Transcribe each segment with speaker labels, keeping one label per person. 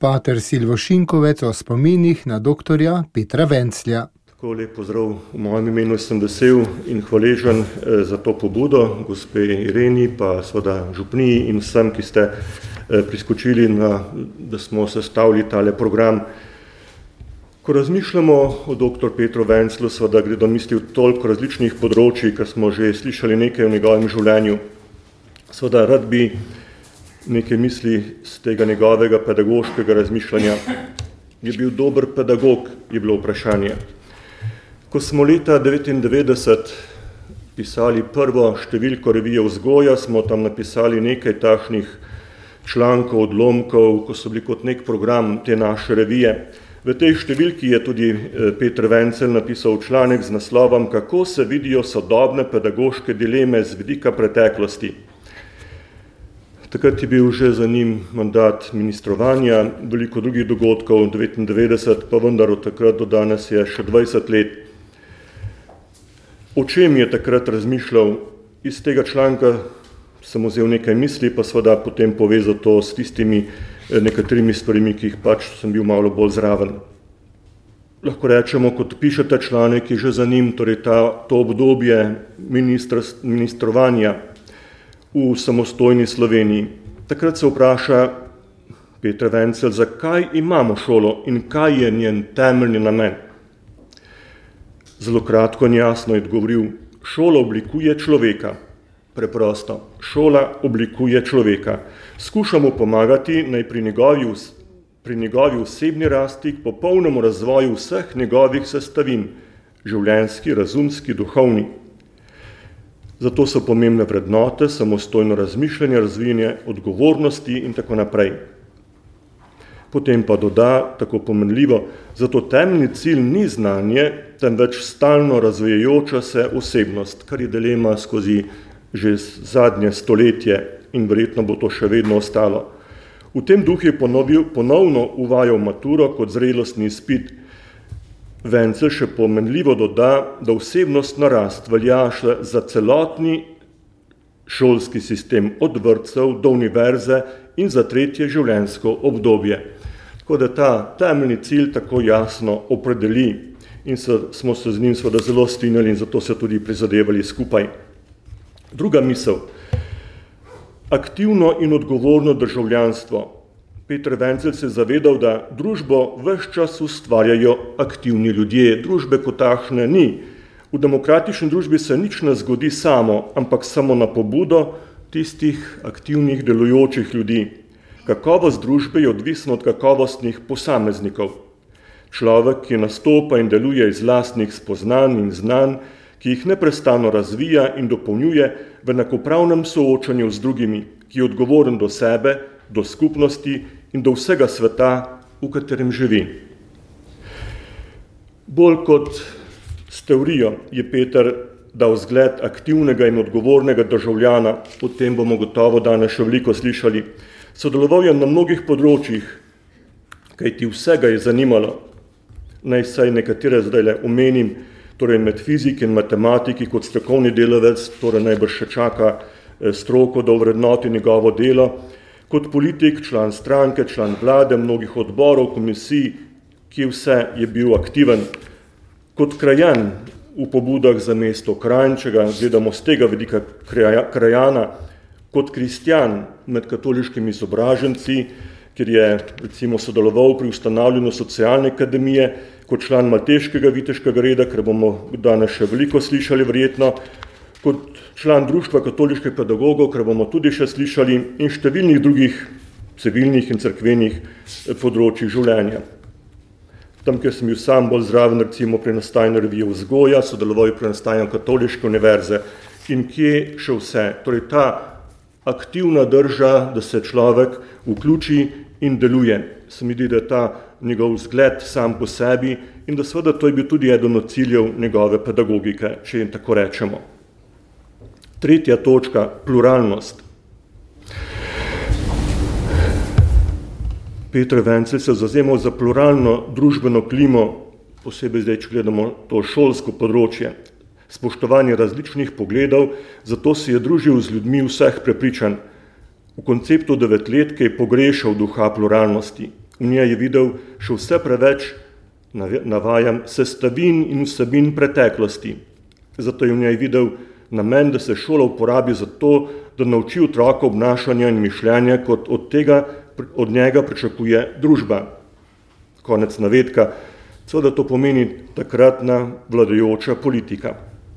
Speaker 1: pater Silvo Šinkovec o spominih na doktorja Petra Venclja.
Speaker 2: Tako lep pozdrav v mojem imenu, sem vesel in hvaležen za to pobudo, gospe Ireni, pa seveda župniji in vsem, ki ste priskočili, da smo sestavili tale program. Ko razmišljamo o dr. Petru Venclju, seveda gre do misli v toliko različnih področji, ker smo že slišali nekaj o njegovem življenju. Seveda rad bi nekaj misli z tega njegovega pedagoškega razmišljanja. Je bil dober pedagog, je bilo vprašanje. Ko smo leta 1999 pisali prvo številko revije Vzgoja, smo tam napisali nekaj takšnih člankov, odlomkov, ko so bili kot nek program te naše revije. V tej številki je tudi Peter Vencelj napisal članek z naslovom Kako se vidijo sodobne pedagoške dileme z vidika preteklosti. Takrat je bil že za njim mandat ministrovanja, veliko drugih dogodkov, 1999, pa vendar od takrat do danes je še 20 let. O čem je takrat razmišljal? Iz tega članka sem vzel nekaj misli, pa seveda potem povezal to s tistimi nekaterimi stvarimi, ki jih pač sem bil malo bolj zraven. Lahko rečemo, kot pišete članek, je že za njim, torej to obdobje ministrovanja v samostojni Sloveniji. Takrat se vpraša Peter Vencelj, zakaj imamo šolo in kaj je njen temeljni namen. Zelo kratko in jasno je odgovoril, šola oblikuje človeka. Preprosto, šola oblikuje človeka. Skušamo pomagati naj pri njegovi osebni rasti k popolnemu razvoju vseh njegovih sestavin, življenjski, razumski, duhovni. Zato so pomembne vrednote, samostojno razmišljanje, razvijanje odgovornosti in tako naprej. Potem pa doda, tako pomenljivo, zato temeljni cilj ni znanje, temveč stalno razvijajoča se osebnost, kar je dilema skozi že zadnje stoletje in verjetno bo to še vedno ostalo. V tem duhu je ponovno uvajal maturo kot zrelostni izpit. Vencelj še pomenljivo doda, da osebnostna rast velja za celotni šolski sistem od vrtcev do univerze in za tretje življenjsko obdobje. Tako da ta temeljni cilj tako jasno opredeli in smo se z njim seveda zelo strinjali in zato se tudi prizadevali skupaj. Druga misel. Aktivno in odgovorno državljanstvo. Peter Vencelj se je zavedal, da družbo ves čas ustvarjajo aktivni ljudje. Družbe kot takšne ni. V demokratični družbi se nič ne zgodi samo, ampak samo na pobudo tistih aktivnih delujočih ljudi. Kakovost družbe je odvisna od kakovostnih posameznikov. Človek, ki nastopa in deluje iz lastnih spoznanj in znanj, ki jih neprestano razvija in dopolnjuje v enakopravnem soočanju z drugimi, ki je odgovoren do sebe, do skupnosti in do vsega sveta, v katerem živi. Bolj kot s teorijo je Peter dal zgled aktivnega in odgovornega državljana, o tem bomo gotovo danes še veliko slišali. Sodeloval je na mnogih področjih, kajti vsega je zanimalo. Naj saj nekatere zdajle omenim, torej med fiziki in matematiki kot strokovni delavec, torej najbrž še čaka stroko, da ovrednoti njegovo delo, kot politik, član stranke, član vlade, mnogih odborov, komisij, ki vse je bil aktiven. Kot krajan v pobudah za mesto Kranjčega, gledamo z tega vidika krajana, kot kristjan med katoliškimi izobraženci, kjer je recimo sodeloval pri ustanavljanju socialne akademije, kot član Malteškega viteškega reda, ker bomo danes še veliko slišali verjetno, kot član Društva katoliških pedagogov, ker bomo tudi še slišali, in številnih drugih civilnih in cerkvenih področjih življenja. Tam, kjer sem bil sam bolj zraven, recimo pri nastajanju revije Vzgoja, sodeloval pri nastajanju Katoliške univerze in kje še vse. Torej ta aktivna drža, da se človek vključi in deluje. Se mi zdi, da je ta njegov vzgled sam po sebi in da seveda to je bil tudi eden od ciljev njegove pedagogike, če jim tako rečemo. Tretja točka, pluralnost. Peter Vencelj se je zavzemal za pluralno družbeno klimo, posebej zdaj, če gledamo to šolsko področje, spoštovanje različnih pogledov, zato se je družil z ljudmi vseh prepričanj. V konceptu devetletke je pogrešal duha pluralnosti. V njej je videl še vse preveč, navajam, sestavin in vsebin preteklosti. Zato je v njej videl namen, da se šola uporabi za to, da nauči otroka obnašanja in mišljenja, kot od njega pričakuje družba. Konec navedka. Seveda to pomeni takratna vladajoča politika.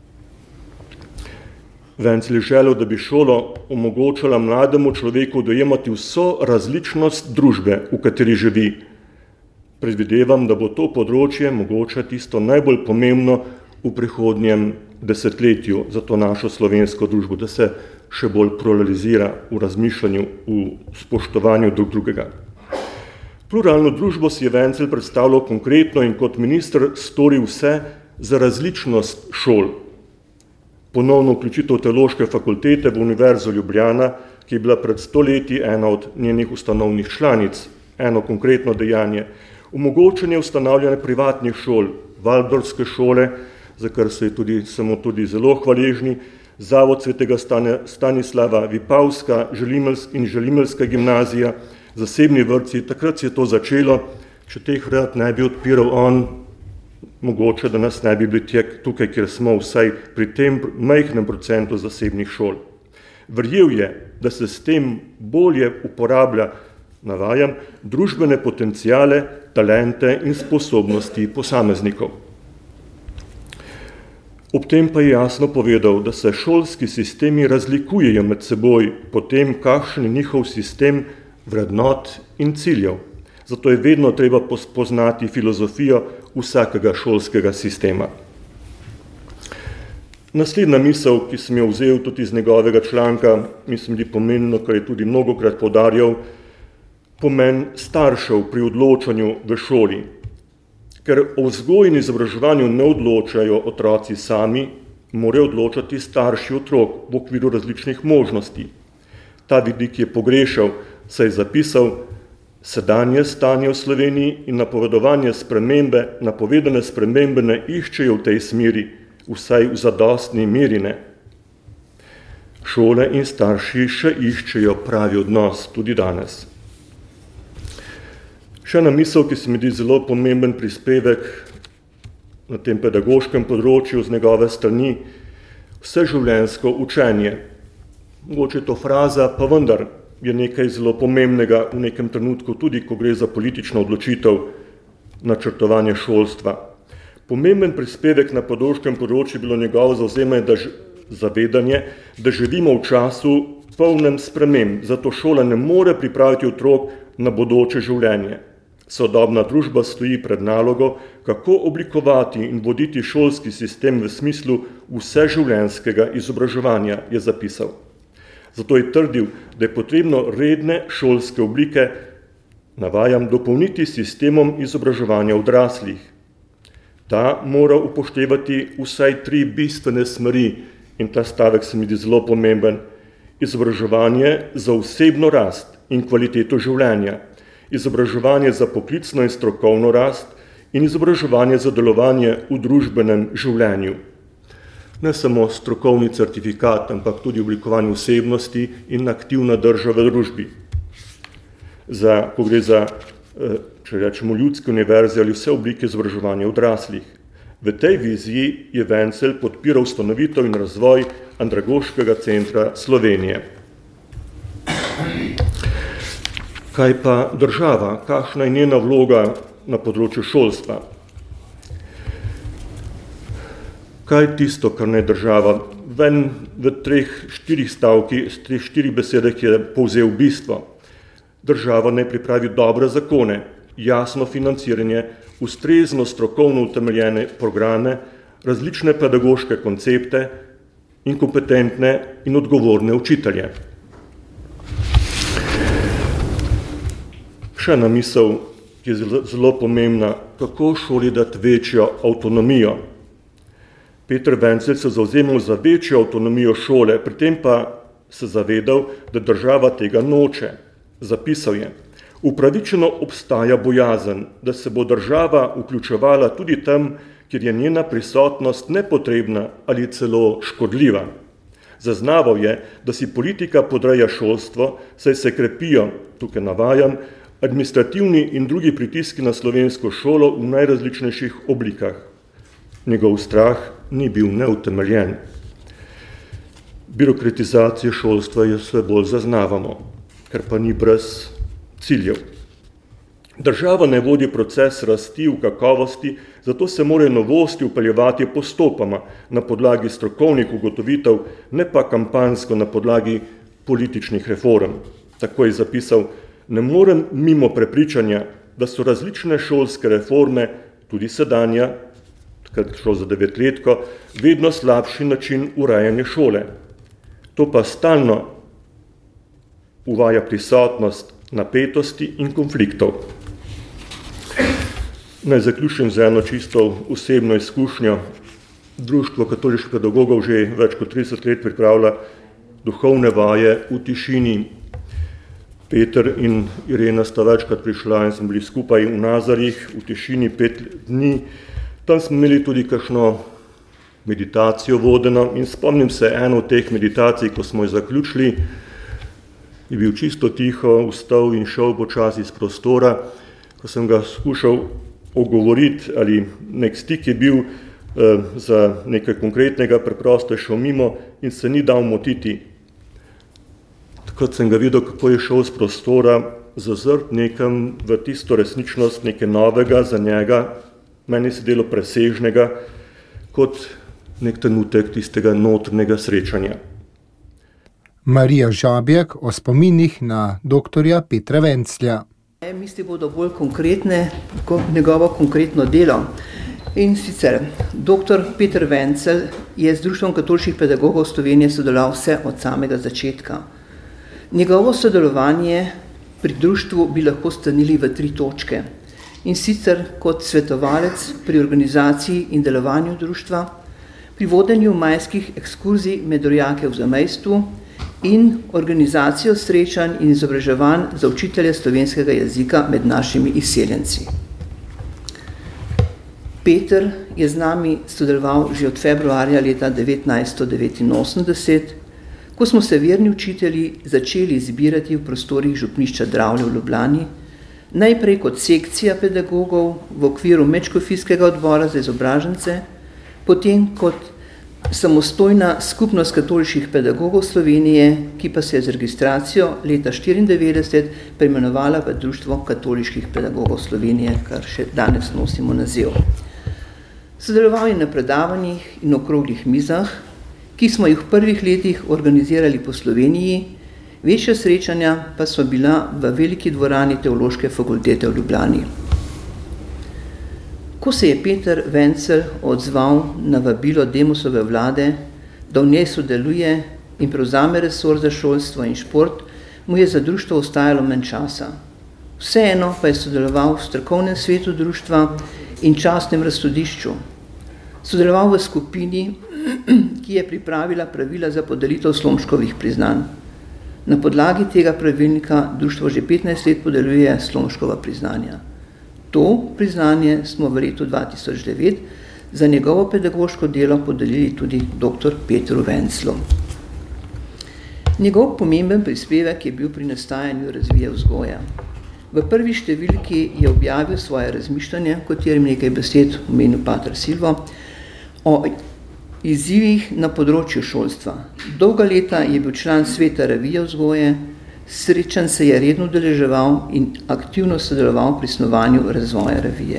Speaker 2: Wenzel je želel, da bi šolo omogočala mlademu človeku dojemati vso različnost družbe, v kateri živi. Predvidevam, da bo to področje mogoče tisto najbolj pomembno v prihodnjem desetletju za to našo slovensko družbo, da se še bolj pluralizira v razmišljanju, v spoštovanju drugega. Pluralno družbo si je Wenzel predstavljal konkretno in kot minister storil vse za različnost šol. Ponovno vključitev Teološke fakultete v Univerzo Ljubljana, ki je bila pred 100 leti ena od njenih ustanovnih članic, eno konkretno dejanje, omogočanje ustanavljanja privatnih šol, Valdorfske šole, za kar smo tudi zelo hvaležni, Zavod svetega Stanislava Vipavska in Želimeljska gimnazija, zasebni vrtci. Takrat se je to začelo, če teh vrat ne bi odpiral on, mogoče, da nas ne bi bili tukaj, kjer smo, vsaj pri tem majhnem procentu zasebnih šol. Verjel je, da se s tem bolje uporablja, navajam, družbene potenciale, talente in sposobnosti posameznikov. Ob tem pa je jasno povedal, da se šolski sistemi razlikujejo med seboj po tem, kakšen je njihov sistem vrednot in ciljev. Zato je vedno treba poznati filozofijo vsakega šolskega sistema. Naslednja misel, ki sem jo vzel tudi iz njegovega članka, mislim, da je pomembno, kar je tudi mnogokrat poudarjal, pomen staršev pri odločanju v šoli. Ker o vzgoji in izobraževanju ne odločajo otroci sami, morajo odločati starši otrok v okviru različnih možnosti. Ta vidik je pogrešal, saj je zapisal: sedanje stanje v Sloveniji in napovedane spremembe ne iščejo v tej smeri, vsaj v zadostni meri ne. Šole in starši še iščejo pravi odnos tudi danes. Še ena misel, ki se mi zdi zelo pomemben prispevek na tem pedagoškem področju z njegove strani, vseživljenjsko učenje. Mogoče je to fraza, pa vendar je nekaj zelo pomembnega v nekem trenutku, tudi ko gre za politično odločitev načrtovanja šolstva. Pomemben prispevek na pedagoškem področju je bilo njegovo zavedanje, da živimo v času polnem sprememb, zato šola ne more pripraviti otrok na bodoče življenje. Sodobna družba stoji pred nalogo, kako oblikovati in voditi šolski sistem v smislu vseživljenjskega izobraževanja, je zapisal. Zato je trdil, da je potrebno redne šolske oblike, navajam, dopolniti s sistemom izobraževanja odraslih. Ta mora upoštevati vsaj 3 bistvene smeri, in ta stavek se mi zdi zelo pomemben: izobraževanje za osebno rast in kvaliteto življenja, izobraževanje za poklicno in strokovno rast in izobraževanje za delovanje v družbenem življenju. Ne samo strokovni certifikat, ampak tudi oblikovanje osebnosti in aktivna drža v družbi. Ko gre za, če rečemo, ljudske univerze ali vse oblike izobraževanja odraslih. V tej viziji je Wenzel podpiral ustanovitev in razvoj Andragoškega centra Slovenije. Kaj pa država? Kakšna je njena vloga na področju šolstva? Kaj je tisto, kar ne država? V 3-4 besedah je povzel bistvo. Država naj pripravi dobre zakone, jasno financiranje, ustrezno strokovno utemeljene programe, različne pedagoške koncepte in kompetentne in odgovorne učitelje. Še ena misel, ki je zelo pomembna, kako šoli dati večjo avtonomijo. Peter Wenzel se zavzemal za večjo avtonomijo šole, pri tem pa se zavedal, da država tega noče. Zapisal je: upravičeno obstaja bojazen, da se bo država vključevala tudi tam, kjer je njena prisotnost nepotrebna ali celo škodljiva. Zaznaval je, da si politika podreja šolstvo, saj se krepijo, tukaj navajam, administrativni in drugi pritiski na slovensko šolo v najrazličnejših oblikah. Njegov strah ni bil neutemeljen. Birokratizacijo šolstva jo vse bolj zaznavamo, ker pa ni brez ciljev. Država ne vodi proces rasti v kakovosti, zato se morajo novosti vpeljevati postopoma na podlagi strokovnih ugotovitev, ne pa kampanjsko na podlagi političnih reform. Tako je zapisal: ne morem mimo prepričanja, da so različne šolske reforme, tudi sedanja, takrat je šlo za 9-letko, vedno slabši način urejanja šole. To pa stalno uvaja prisotnost napetosti in konfliktov. Naj zaključim z eno čisto osebno izkušnjo. Društvo katoliških pedagogov že več kot 30 let pripravlja duhovne vaje v tišini. Peter in Irena sta večkrat prišla in smo bili skupaj v Nazarjih v tišini 5 dni. Tam smo imeli tudi kakšno meditacijo vodeno in spomnim se eno od teh meditacij, ko smo jo zaključili, je bil čisto tiho, vstal in šel počasi iz prostora. Ko sem ga skušal ogovoriti ali nek stik je bil za nekaj konkretnega, preprosto je šel mimo in se ni dal motiti. Takrat sem ga videl, kako je šel z prostora, zazrt nekam v tisto resničnost, nekaj novega za njega, meni se delo presežnega, kot nek trenutek tistega notrnega srečanja.
Speaker 1: Marija Žabjak o spominih na doktorja Petra Venclja.
Speaker 3: Misli bodo bolj konkretne, njegovo konkretno delo. In sicer, dr. Peter Vencelj je z Društvom katoliških pedagogov Slovenije sodeloval vse od samega začetka. Njegovo sodelovanje pri društvu bi lahko strnili v 3 točke. In sicer kot svetovalec pri organizaciji in delovanju društva, pri vodenju majskih ekskurzij med rojake v zamejstvu in organizacijo srečanj in izobraževanj za učitelje slovenskega jezika med našimi izseljenci. Peter je z nami sodeloval že od februarja leta 1989, ko smo se verni učitelji začeli zbirati v prostorih župnišča Dravlje v Ljubljani, najprej kot sekcija pedagogov v okviru Medškofijskega odbora za izobražence, potem kot samostojna skupnost katoliških pedagogov Slovenije, ki pa se je z registracijo leta 1994 preimenovala v Društvo katoliških pedagogov Slovenije, kar še danes nosimo naziv. Sodeloval je na predavanjih in okroglih mizah, ki smo jih v prvih letih organizirali po Sloveniji, večja srečanja pa so bila v veliki dvorani Teološke fakultete v Ljubljani. Ko se je Peter Vencelj odzval na vabilo Demosove vlade, da v njej sodeluje in prevzame resor za šolstvo in šport, mu je za društvo ostajalo manj časa. Vseeno pa je sodeloval v strokovnem svetu društva in častnem razsodišču. Sodeloval v skupini, ki je pripravila pravila za podelitev Slomškovih priznanj. Na podlagi tega pravilnika društvo že 15 let podeljuje Slomškova priznanja. To priznanje smo v letu 2009 za njegovo pedagoško delo podelili tudi dr. Petru Venclju. Njegov pomemben prispevek je bil pri nastajanju razvije vzgoja. V prvi številki je objavil svoje razmišljanje, v katerem nekaj besed omenil pater Silvo, o izzivih na področju šolstva. Dolga leta je bil član sveta revije vzgoje, srečanj se je redno udeleževal in aktivno sodeloval pri snovanju razvoja revije.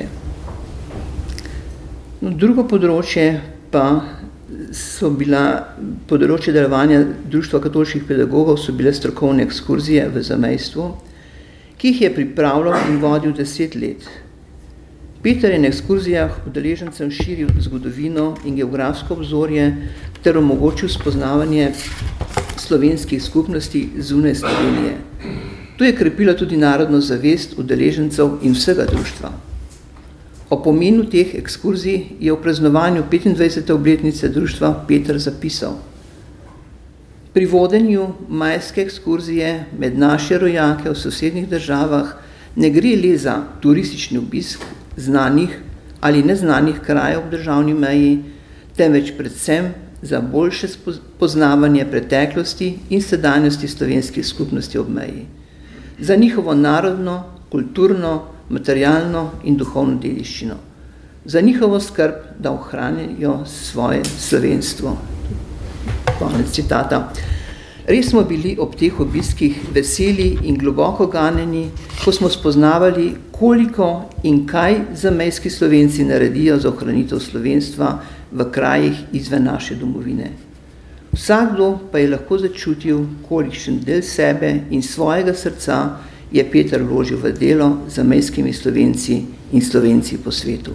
Speaker 3: Drugo področje pa so bila področje delovanja Društva katoliških pedagogov so bile strokovne ekskurzije v zamejstvu, ki jih je pripravljal in vodil 10 let. Peter je na ekskurzijah udeležencem širil zgodovino in geografsko obzorje ter omogočil spoznavanje slovenskih skupnosti zunaj Slovenije. To je krepilo tudi narodno zavest udeležencev in vsega društva. O pomenu teh ekskurzij je v praznovanju 25. obletnice društva Peter zapisal: pri vodenju majske ekskurzije med naše rojake v sosednjih državah ne gre le za turistični obisk znanih ali neznanih krajev v državni meji, temveč predvsem za boljše poznavanje preteklosti in sedanjosti slovenskih skupnosti ob meji, za njihovo narodno kulturno, materialno in duhovno dediščino, za njihovo skrb, da ohranijo svoje slovenstvo. Konec citata. Res smo bili ob teh obiskih veseli in globoko ganjeni, ko smo spoznavali, koliko in kaj zamejski Slovenci naredijo za ohranitev slovenstva v krajih izven naše domovine. Vsakdo pa je lahko začutil, kolikšen del sebe in svojega srca je Peter vložil v delo z zamejskimi Slovenci in Slovenci po svetu.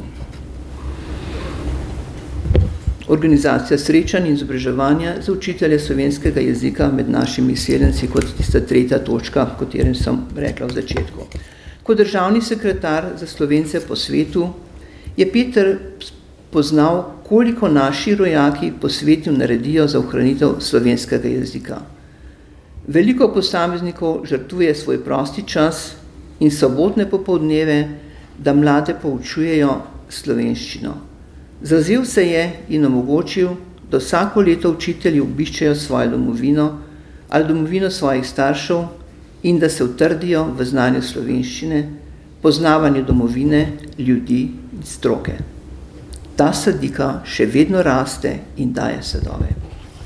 Speaker 3: Organizacija srečanj in izobraževanja za učitelje slovenskega jezika med našimi izseljenci kot tista tretja točka, o katerem sem rekla v začetku. Kot državni sekretar za Slovence po svetu je Peter poznal, koliko naši rojaki po svetu naredijo za ohranitev slovenskega jezika. Veliko posameznikov žrtvuje svoj prosti čas in sobotne popoldneve, da mlade poučujejo slovenščino. Zavzel se je in omogočil, da vsako leto učitelji obiščejo svojo domovino ali domovino svojih staršev in da se utrdijo v znanju slovenščine, poznavanju domovine, ljudi in stroke. Ta sadika še vedno raste in daje sadove.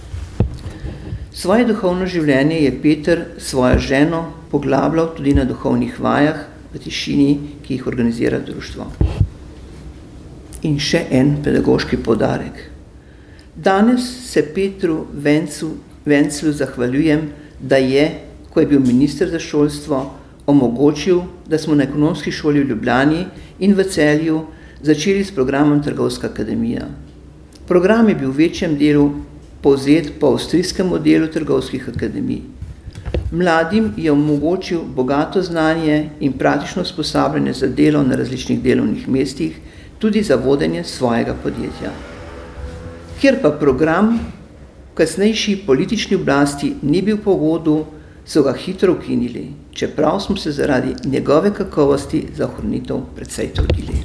Speaker 3: Svoje duhovno življenje je Peter svojo ženo poglabljal tudi na duhovnih vajah v tišini, ki jih organizira društvo. In še en pedagoški poudarek. Danes se Petru Venclu zahvaljujem, da je, ko je bil minister za šolstvo, omogočil, da smo na ekonomski šoli v Ljubljani in v Celju začeli s programom Trgovska akademija. Program je bil v večjem delu povzet po avstrijskem modelu trgovskih akademij. Mladim je omogočil bogato znanje in praktično usposabljanje za delo na različnih delovnih mestih, tudi za vodenje svojega podjetja. Ker pa program v kasnejši politični oblasti ni bil po godu, so ga hitro ukinili, čeprav smo se zaradi njegove kakovosti za ohranitev precej trudili.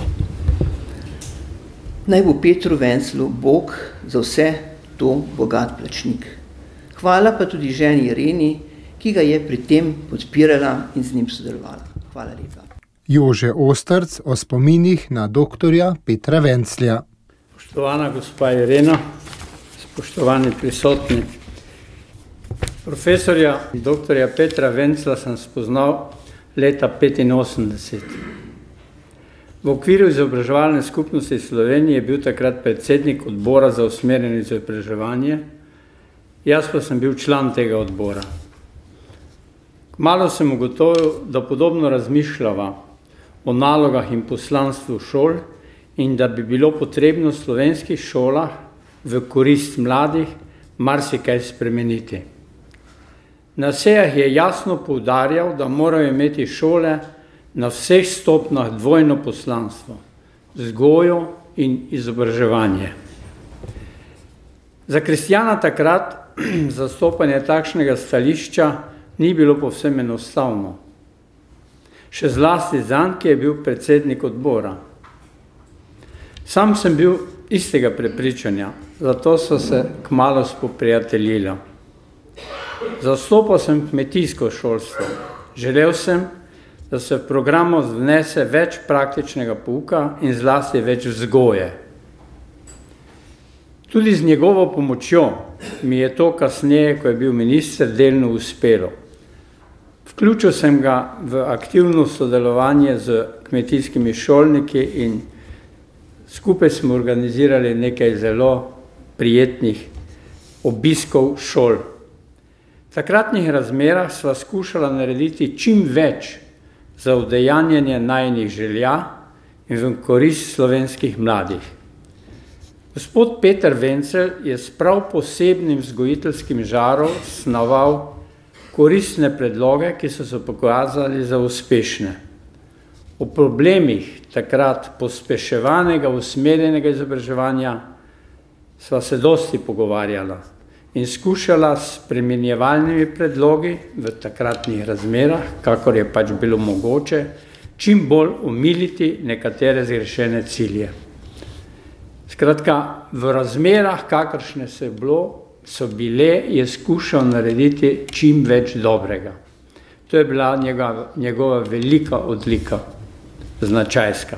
Speaker 3: Naj bo Petru Venclu Bog za vse to bogat plačnik. Hvala pa tudi ženi Ireni, ki ga je pri tem podpirala in z njim sodelovala. Hvala lepa.
Speaker 1: Jože Ostrc o spominih na doktorja Petra Venclja.
Speaker 4: Spoštovana gospa Irena, spoštovani prisotni. Profesorja doktorja Petra Venclja sem spoznal leta 1985. V okviru izobraževalne skupnosti Slovenije je bil takrat predsednik odbora za usmerjeno izobraževanje, jaz pa sem bil član tega odbora. Kmalu sem ugotovil, da podobno razmišljava o nalogah in poslanstvu šol in da bi bilo potrebno v slovenskih šolah v korist mladih marsikaj spremeniti. Na sejah je jasno poudarjal, da morajo imeti šole na vseh stopnjah dvojno poslanstvo, vzgojo in izobraževanje. Za kristjana takrat zastopanje takšnega stališča ni bilo povsem enostavno. Še zlasti zanj, ki je bil predsednik odbora. Sam sem bil istega prepričanja, zato so se kmalu spoprijateljila. Zastopal sem kmetijsko šolstvo. Želel sem, da se v programu vnese več praktičnega pouka in zlasti več vzgoje. Tudi z njegovo pomočjo mi je to kasneje, ko je bil minister, delno uspelo. Vključil sem ga v aktivno sodelovanje z kmetijskimi šolniki in skupaj smo organizirali nekaj zelo prijetnih obiskov šol. V takratnih razmerah sva skušala narediti čim več za udejanjanje najinih želja in v korist slovenskih mladih. Gospod Peter Vencelj je s prav posebnim vzgojiteljskim žarom snoval koristne predloge, ki so se pokazali za uspešne. O problemih takrat pospeševanega, usmerjenega izobraževanja sva se dosti pogovarjala in skušala s spremenjevalnimi predlogi v takratnih razmerah, kakor je pač bilo mogoče, čim bolj omiliti nekatere zgrešene cilje. Skratka, v razmerah, kakršne so bile, je skušal narediti čim več dobrega. To je bila njegova velika odlika, značajska.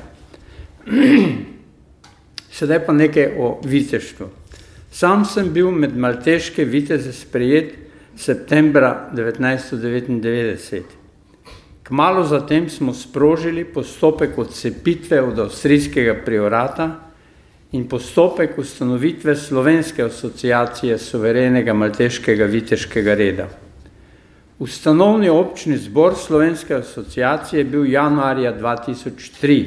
Speaker 4: Sedaj pa nekaj o viteštvu. Sam sem bil med malteške viteze sprejet septembra 1999. Kmalu zatem smo sprožili postopek odcepitve od avstrijskega priorata in postopek ustanovitve Slovenske asociacije suverenega malteškega viteškega reda. Ustanovni občni zbor Slovenske asociacije je bil januarja 2003.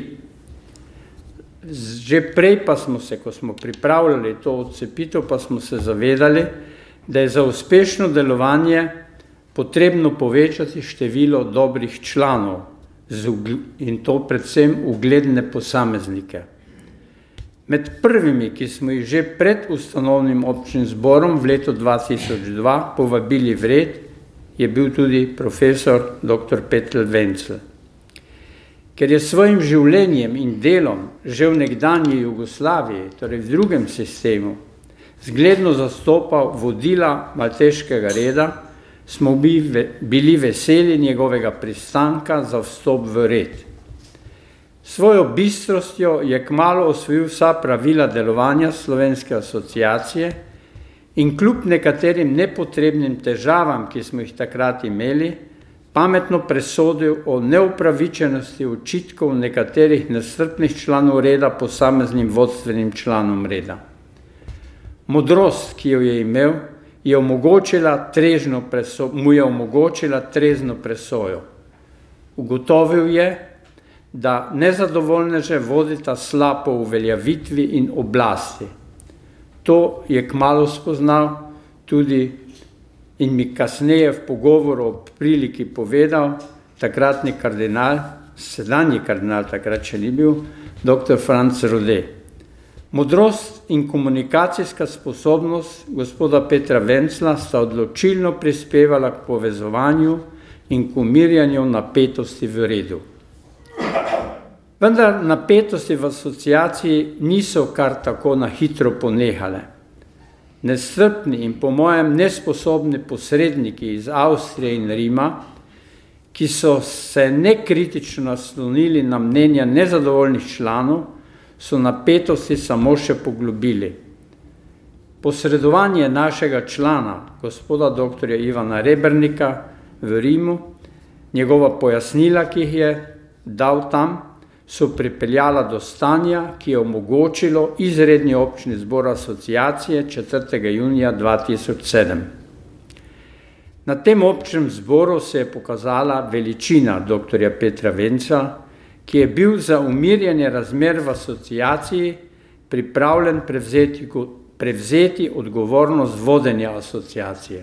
Speaker 4: Že prej pa smo se, ko smo pripravljali to odcepitev, pa smo se zavedali, da je za uspešno delovanje potrebno povečati število dobrih članov in to predvsem ugledne posameznike. Med prvimi, ki smo jih že pred ustanovnim občnim zborom v letu 2002 povabili v red, je bil tudi profesor dr. Peter Vencl. Ker je svojim življenjem in delom že v nekdanji Jugoslaviji, torej v drugem sistemu, zgledno zastopal vodila malteškega reda, smo bili veseli njegovega pristanka za vstop v red. Svojo bistrostjo je kmalu osvojil vsa pravila delovanja Slovenske asociacije in kljub nekaterim nepotrebnim težavam, ki smo jih takrat imeli, pametno presodil o neupravičenosti očitkov nekaterih nestrpnih članov reda posameznim vodstvenim članom reda. Modrost, ki jo je imel, mu je omogočila trezno presojo. Ugotovil je, da nezadovoljneže vodita slab po uveljavitvi in oblasti. To je kmalu spoznal tudi in mi kasneje v pogovoru o priliki povedal takratni kardinal, sedanji kardinal, takrat še ni bil, dr. Franc Rode. Modrost in komunikacijska sposobnost gospoda Petra Vencla sta odločilno prispevala k povezovanju in k umirjanju napetosti v redu. Vendar napetosti v asociaciji niso kar tako na hitro ponehale. Nestrpni in po mojem nesposobni posredniki iz Avstrije in Rima, ki so se nekritično naslonili na mnenja nezadovoljnih članov, so napetosti samo še poglobili. Posredovanje našega člana, gospoda dr. Ivana Rebernika v Rimu, njegova pojasnila, ki jih je dal tam, so pripeljala do stanja, ki je omogočilo izredni občni zbor asociacije 4. junija 2007. Na tem občnem zboru se je pokazala veličina dr. Petra Vencla, ki je bil za umirjanje razmer v asociaciji pripravljen prevzeti odgovornost vodenja asociacije.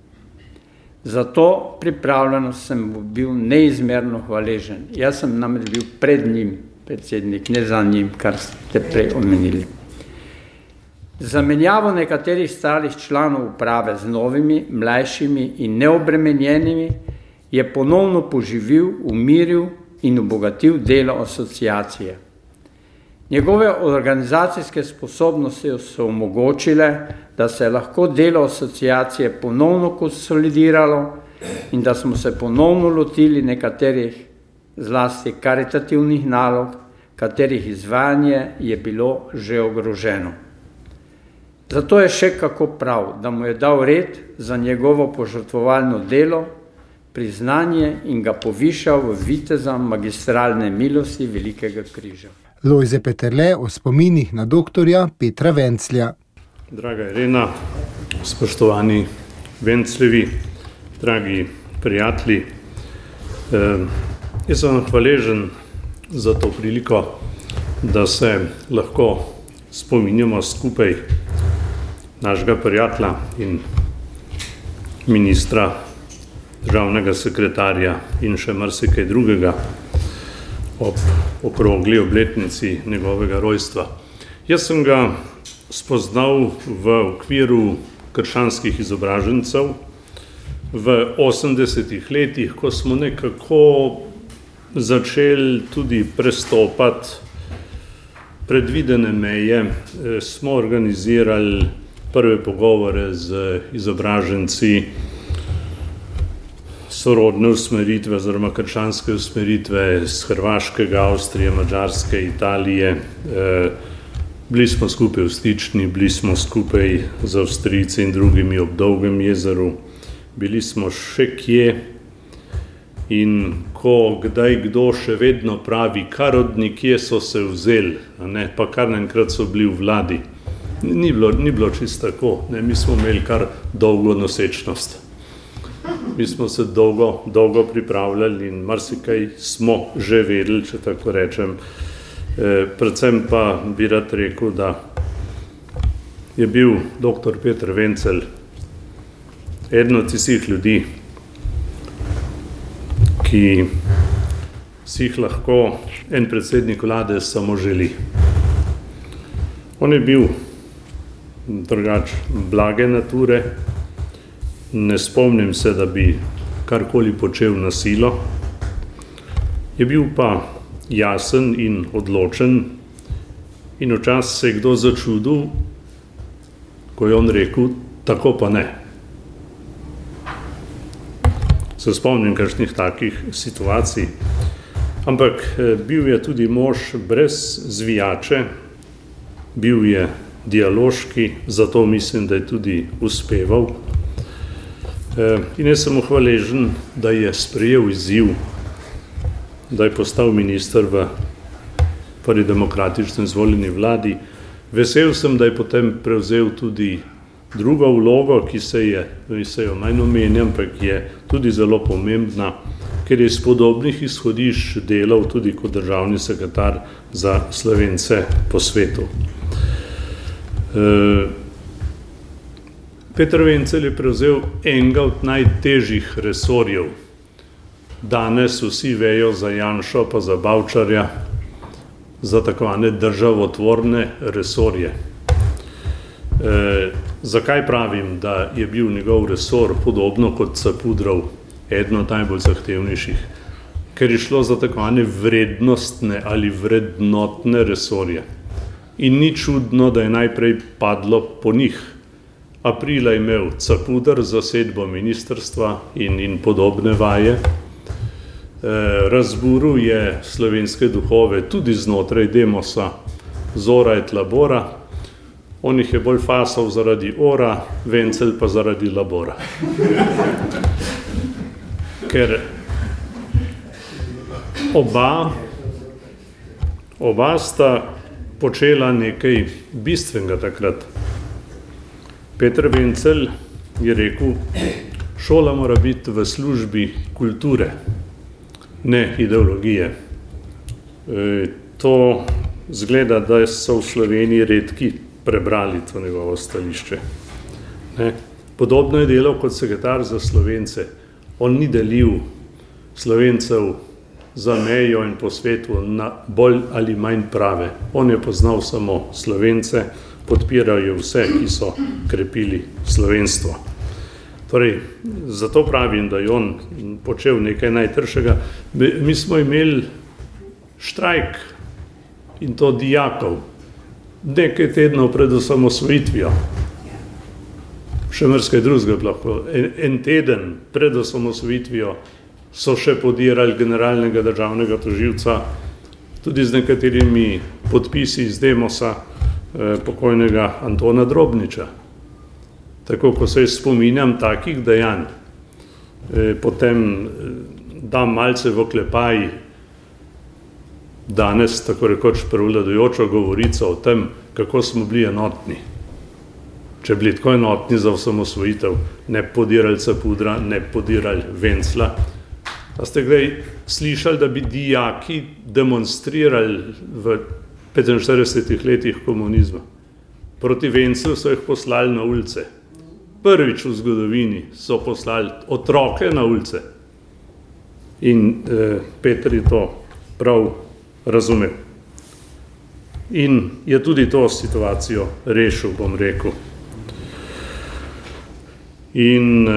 Speaker 4: Zato pripravljenost sem bil neizmerno hvaležen. Jaz sem namreč bil pred njim predsednik, ne za njim, kar ste prej omenili. Zamenjavo nekaterih starih članov uprave z novimi, mlajšimi in neobremenjenimi je ponovno poživil, umiril in obogatil delo asociacije. Njegove organizacijske sposobnosti so omogočile, da se je lahko delo asociacije ponovno konsolidiralo in da smo se ponovno lotili nekaterih zlasti karitativnih nalog, katerih izvajanje je bilo že ogroženo. Zato je še kako prav, da mu je dal red za njegovo požrtvovalno delo, priznanje in ga povišal v viteza magistralne milosti Velikega križa.
Speaker 1: Lojze Peterle o spominih na doktorja Petra Venclja.
Speaker 5: Draga Irena, spoštovani Venclevi, dragi prijatelji, jaz sem hvaležen za to priliko, da se lahko spominjamo skupaj našega prijatelja in ministra, državnega sekretarja in še marsikaj drugega ob okrogli obletnici njegovega rojstva. Jaz sem ga spoznal v okviru krščanskih izobražencev v 80-ih letih, ko smo nekako začeli tudi prestopati predvidene meje, smo organizirali prve pogovore z izobraženci sorodne usmeritve, oziroma krščanske usmeritve z Hrvaškega, Avstrije, Madžarske, Italije. Bili smo skupaj v Stični, bili smo skupaj z Avstrijci in drugimi ob Dolgem jezeru, bili smo še kje in ko kdaj kdo še vedno pravi, kar od nikje so se vzeli, pa kar naenkrat so bili v vladi, ni bilo čisto tako, mi smo imeli kar dolgo nosečnost. Mi smo se dolgo pripravljali in marsikaj smo že vedeli, če tako rečem. Predvsem pa bi rad rekel, da je bil dr. Peter Vencelj eden od tistih ljudi, ki si jih lahko en predsednik vlade samo želi. On je bil drugač blage nature, ne spomnim se, da bi karkoli počel na silo, je bil pa jasen in odločen in včasih se je kdo začudil, ko je on rekel, tako pa ne. Se spomnim kakšnih takih situacij, ampak bil je tudi mož brez zvijače, bil je dialoški, zato mislim, da je tudi uspeval. In jaz sem mu hvaležen, da je sprejel izziv, da je postal minister v prvi demokratično izvoljeni vladi. Vesel sem, da je potem prevzel tudi drugo vlogo, ki se jo manj omenja, ampak je tudi zelo pomembna, ker je iz podobnih izhodišč delal tudi kot državni sekretar za Slovence po svetu. Peter Vencelj je prevzel enega od najtežjih resorjev. Danes vsi vejo za Janšo pa za Bavčarja, za tako zvane državotvorne resorje. Zakaj pravim, da je bil njegov resor podobno kot Capudrov eden od najbolj zahtevnejših? Ker je šlo za tako zvane vrednostne ali vrednotne resorje. In ni čudno, da je najprej padlo po njih. Aprila je imel Capudr zasedbo ministrstva in podobne vaje. Razburil je slovenske duhove tudi znotraj Demosa Zorajt Labora. On jih je bolj fasal zaradi ora, Vencelj pa zaradi labora. Ker oba sta počela nekaj bistvenega takrat. Peter Vencelj je rekel, šola mora biti v službi kulture, ne ideologije. To zgleda, da so v Sloveniji redki prebrali to njegovo stališče. Podobno je delal kot sekretar za Slovence. On ni delil Slovencev za mejo in po svetu na bolj ali manj prave. On je poznal samo Slovence, podpiral je vse, ki so krepili slovenstvo. Torej, zato pravim, da je on počel nekaj najtršega. Mi smo imeli štrajk in to dijakov nekaj tednov pred osamosvojitvijo. Še marsikaj drugega lahko. En teden pred osamosvojitvijo so še podirali generalnega državnega tožilca, tudi z nekaterimi podpisi iz Demosa, pokojnega Antona Drobniča. Tako, ko se spominjam takih dejanj, potem dam malce v oklepaj danes tako rekoč prevladujočo govorico o tem, kako smo bili enotni. Če bili tako enotni za osamosvojitev, ne podirali Capudra, ne podirali Vencla. A ste kdaj slišali, da bi dijaki demonstrirali v 45 letih komunizma? Proti Venclu so jih poslali na ulice. Prvič v zgodovini so poslali otroke na ulice. In Peter je to prav razumel. In je tudi to situacijo rešil, bom rekel. In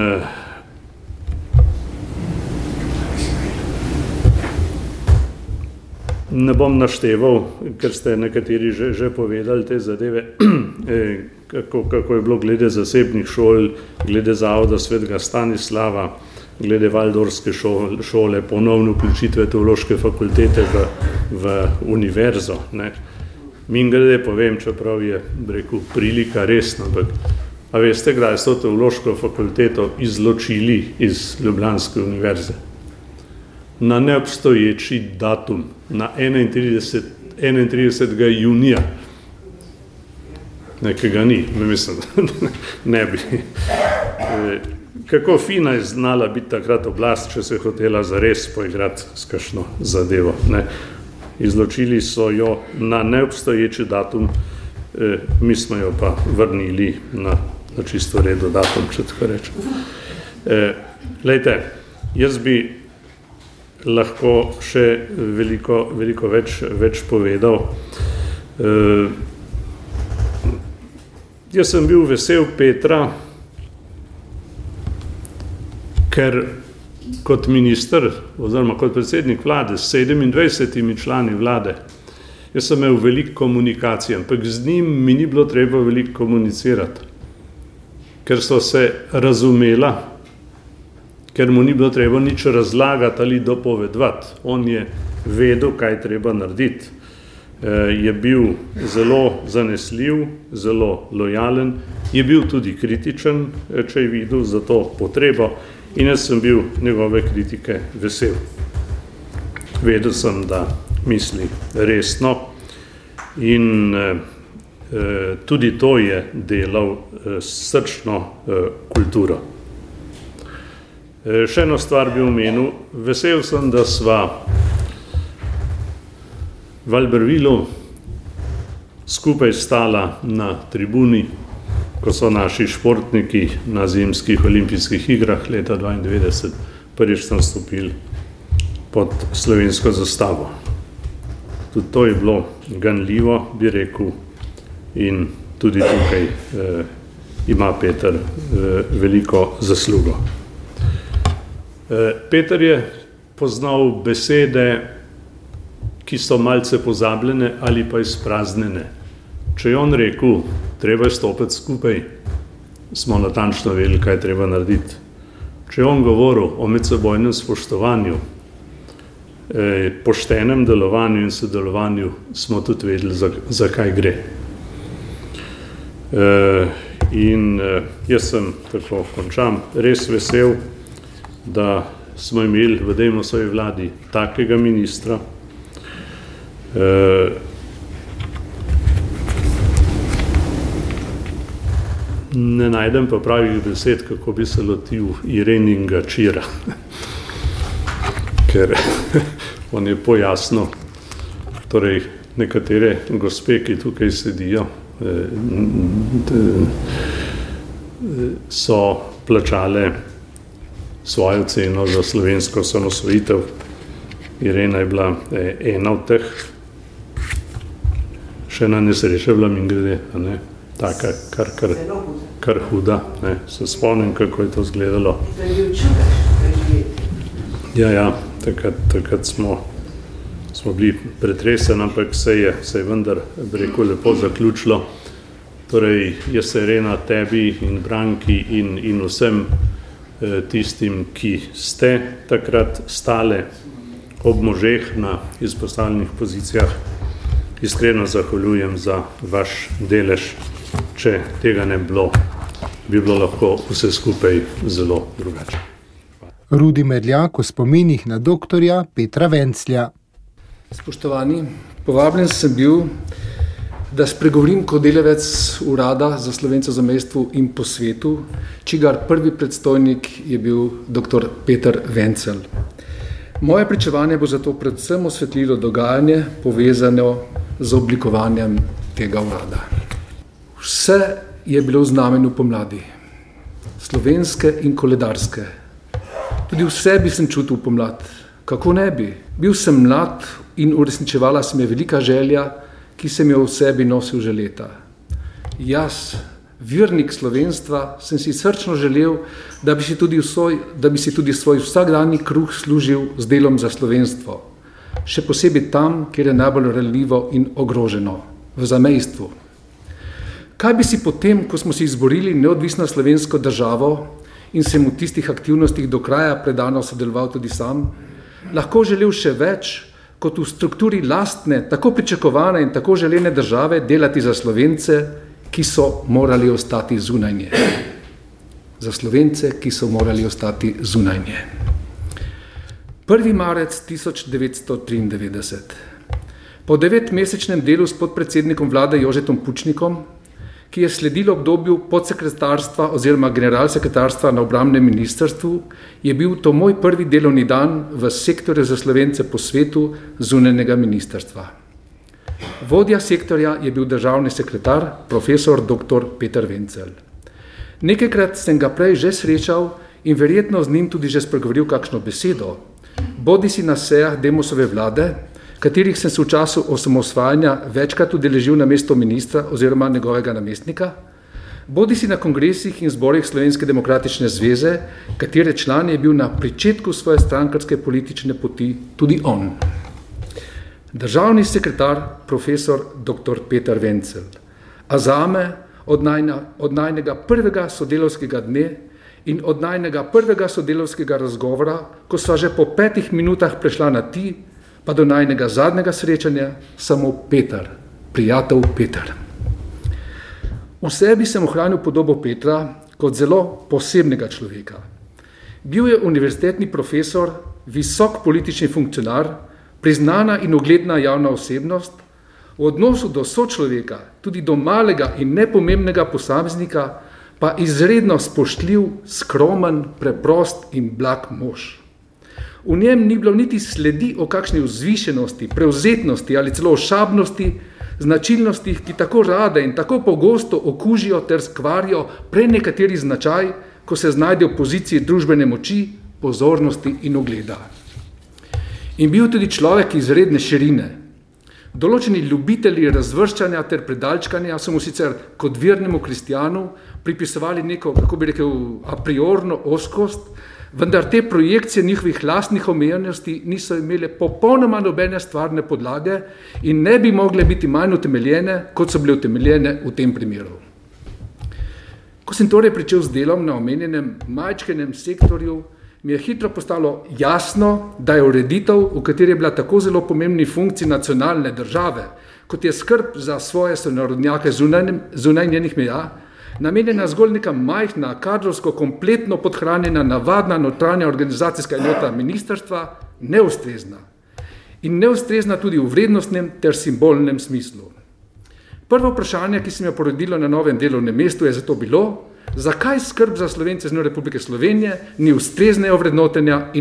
Speaker 5: ne bom našteval, ker ste nekateri že povedali te zadeve, kako je bilo glede zasebnih šol, glede zavoda Svetega Stanislava, glede Valdorske šole, ponovno vključitve teološke fakultete v univerzo. Ne. Mimogrede povem, čeprav je, rekel, prilika resna, ampak a veste, kdaj so teološko fakulteto izločili iz Ljubljanske univerze? Na neobstoječi datum, na 31. junija. Nekega ni, mislim, ne bi. Kako fina je znala biti takrat oblast, če se je hotela zares poigrati s kakšno zadevo. Ne. Izločili so jo na neobstoječi datum, mi smo jo pa vrnili na čisto redo datum, če tako rečem. Glejte, jaz bi lahko še veliko več povedal. Jaz sem bil vesel Petra, ker kot minister oziroma kot predsednik vlade s 27 člani vlade, jaz sem imel veliko komunikacije, ampak z njim mi ni bilo treba veliko komunicirati, ker so se razumela, ker mu ni bilo treba nič razlagati ali dopovedovati. On je vedel, kaj treba narediti. Je bil zelo zanesljiv, zelo lojalen, je bil tudi kritičen, če je videl za to potrebo, in jaz sem bil njegove kritike vesel. Vedel sem, da misli resno in tudi to je delal srčno kulturo. Še eno stvar bi omenil, vesel sem, da sva v Albervilu skupaj stala na tribuni, ko so naši športniki na zimskih olimpijskih igrah leta 1992 prvič nastopili pod slovensko zastavo. Tudi to je bilo ganljivo, bi rekel, in tudi tukaj ima Peter veliko zaslugo. Peter je poznal besede, ki so malce pozabljene ali pa izpraznjene. Če je on rekel, treba je stopiti skupaj, smo natančno vedeli, kaj treba narediti. Če je on govoril o medsebojnem spoštovanju, poštenem delovanju in sodelovanju, smo tudi vedeli, za kaj gre. In jaz sem, tako končam, res vesel, da smo imeli v Demosovi vladi takega ministra. Ne najdem pa pravih besed, kako bi se lotil Ireninga Čira, ker on je pojasnil, torej nekatere gospe, ki tukaj sedijo, so plačale svojo ceno za slovensko osamosvojitev. Irena je bila ena od teh, še ena nesreča bila mimogrede, a ne, taka kar huda, ne, se spomnim, kako je to izgledalo. Ja, takrat smo bili pretreseni, ampak se je vendar, bi rekel, lepo zaključilo. Torej, jaz se Irena tebi in Branki in vsem tistim, ki ste takrat stale ob možeh na izpostavljenih pozicijah, iskreno zahvaljujem za vaš delež. Če tega ne bilo, bi bilo lahko vse skupaj zelo drugače.
Speaker 1: Rudi Medljak v spominih na doktorja Petra Venclja.
Speaker 6: Spoštovani, povabljen sem bil, da spregovorim kot delavec urada za Slovence v zamejstvu in po svetu, čigar prvi predstojnik je bil dr. Peter Vencelj. Moje pričevanje bo zato predvsem osvetlilo dogajanje povezano z oblikovanjem tega urada. Vse je bilo v znamenju pomladi, slovenske in koledarske. Tudi v sebi sem čutil pomlad. Kako ne bi? Bil sem mlad in uresničevala se mi je velika želja, ki sem jo v sebi nosil že leta. Jaz, vernik slovenstva, sem si srčno želel, da bi si tudi svoj vsakdanji kruh služil z delom za slovenstvo. Še posebej tam, kjer je najbolj ranljivo in ogroženo, v zamejstvu. Kaj bi si potem, ko smo si izborili neodvisno slovensko državo in sem v tistih aktivnostih do kraja predano sodeloval tudi sam, lahko želel še več, kot v strukturi lastne, tako pričakovane in tako želene države delati za Slovence, ki so morali ostati zunaj nje. Za Slovence, ki so morali ostati zunaj nje. 1. marec 1993. Po 9-mesečnem delu s podpredsednikom vlade Jožetom Pučnikom, ki je sledilo obdobju podsekretarstva oziroma generalsekretarstva na obrambnem ministrstvu, je bil to moj prvi delovni dan v sektorju za Slovence po svetu zunanjega ministrstva. Vodja sektorja je bil državni sekretar, profesor dr. Peter Vencelj. Nekajkrat sem ga prej že srečal in verjetno z njim tudi že spregovoril kakšno besedo, bodisi na sejah Demosove vlade, katerih sem se v času osamosvajanja večkrat udeležil na mesto ministra oziroma njegovega namestnika, bodisi na kongresih in zborih Slovenske demokratične zveze, katere član je bil na pričetku svoje strankarske politične poti tudi on. Državni sekretar, profesor dr. Peter Vencelj, a zame od najnega prvega sodelavskega dne in od najnega prvega sodelavskega razgovora, ko sva že po 5 minutah prešla na ti, pa do najnega zadnjega srečanja samo Peter, prijatelj Peter. V sebi sem ohranil podobo Petra kot zelo posebnega človeka. Bil je univerzitetni profesor, visok politični funkcionar, priznana in ugledna javna osebnost, v odnosu do sočloveka, tudi do malega in nepomembnega posameznika, pa izredno spoštljiv, skromen, preprost in blag mož. V njem ni bilo niti sledi o kakšni vzvišenosti, prevzetnosti ali celo ošabnosti, značilnostih, ki tako rade in tako pogosto okužijo ter skvarijo prenekateri značaj, ko se znajde v poziciji družbene moči, pozornosti in ugleda. In bil tudi človek izredne širine. Določeni ljubitelji razvrščanja ter predalčkanja so mu sicer kot vernemu kristjanu pripisovali neko, kako bi rekel, a priorno ozkost, vendar te projekcije njihovih lastnih omejenosti niso imele popolnoma nobene stvarne podlage in ne bi mogle biti manj utemeljene, kot so bile utemeljene v tem primeru. Ko sem torej pričel z delom na omenjenem majčkenem sektorju, mi je hitro postalo jasno, da je ureditev, v kateri je bila tako zelo pomembni funkciji nacionalne države, kot je skrb za svoje sonarodnjake zunaj njenih meja, namenjena zgolj neka majhna, kadrovsko kompletno podhranjena, navadna notranja organizacijska enota ministrstva, neustrezna. In neustrezna tudi v vrednostnem ter simbolnem smislu. Prvo vprašanje, ki se mi je porodilo na novem delovnem mestu, je zato bilo, zakaj skrb za Slovence z Republike Slovenije ni ustrezneje ovrednotena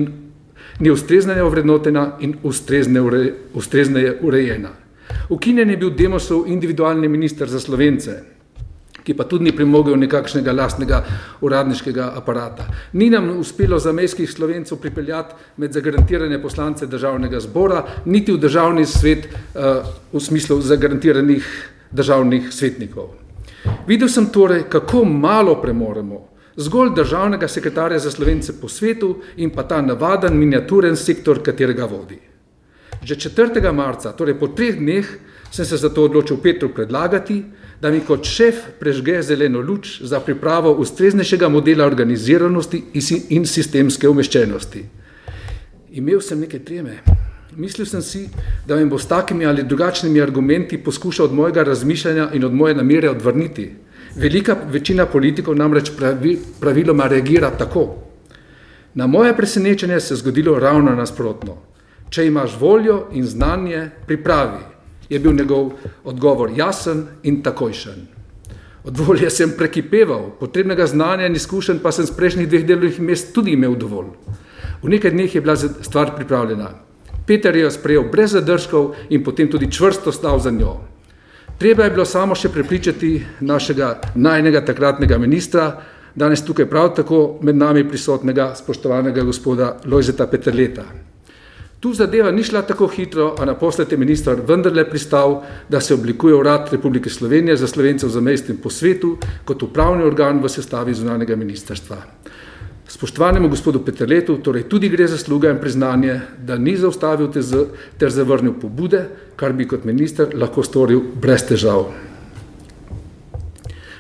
Speaker 6: in ustrezneje urejena. Ukinjen je bil Demosov individualni minister za Slovence, ki pa tudi ni premogel nekakšnega lastnega uradniškega aparata. Ni nam uspelo zamejskih Slovencev pripeljati med zagarantirane poslance državnega zbora, niti v državni svet v smislu zagarantiranih državnih svetnikov. Videl sem torej, kako malo premoremo zgolj državnega sekretarja za Slovence po svetu in pa ta navaden miniaturen sektor, katerega vodi. Že 4. marca, torej po 3 dneh, sem se zato odločil Petru predlagati, da mi kot šef prežge zeleno luč za pripravo ustreznejšega modela organiziranosti in sistemske umeščenosti. Imel sem neke treme. Mislil sem si, da me bo s takimi ali drugačnimi argumenti poskušal od mojega razmišljanja in od moje namere odvrniti. Velika večina politikov namreč praviloma reagira tako. Na moje presenečenje se je zgodilo ravno nasprotno. Če imaš voljo in znanje, pripravi, je bil njegov odgovor jasen in takojšen. Od volje sem prekipeval, potrebnega znanja in izkušenj pa sem s prejšnjih 2 delovnih mest tudi imel dovolj. V nekaj dneh je bila stvar pripravljena. Peter je jo sprejel brez zadržkov in potem tudi čvrsto stal za njo. Treba je bilo samo še prepričati najnega takratnega ministra, danes tukaj prav tako med nami prisotnega spoštovanega gospoda Lojzeta Peterleta. Tu zadeva ni šla tako hitro, a naposled je minister vendarle pristal, da se oblikuje Urad Republike Slovenije za Slovence v zamejstvu in po svetu kot upravni organ v sestavi zunanjega ministrstva. Spoštovanemu gospodu Peterletu torej tudi gre zasluga in priznanje, da ni zaustavil ter zavrnil pobude, kar bi kot minister lahko storil brez težav.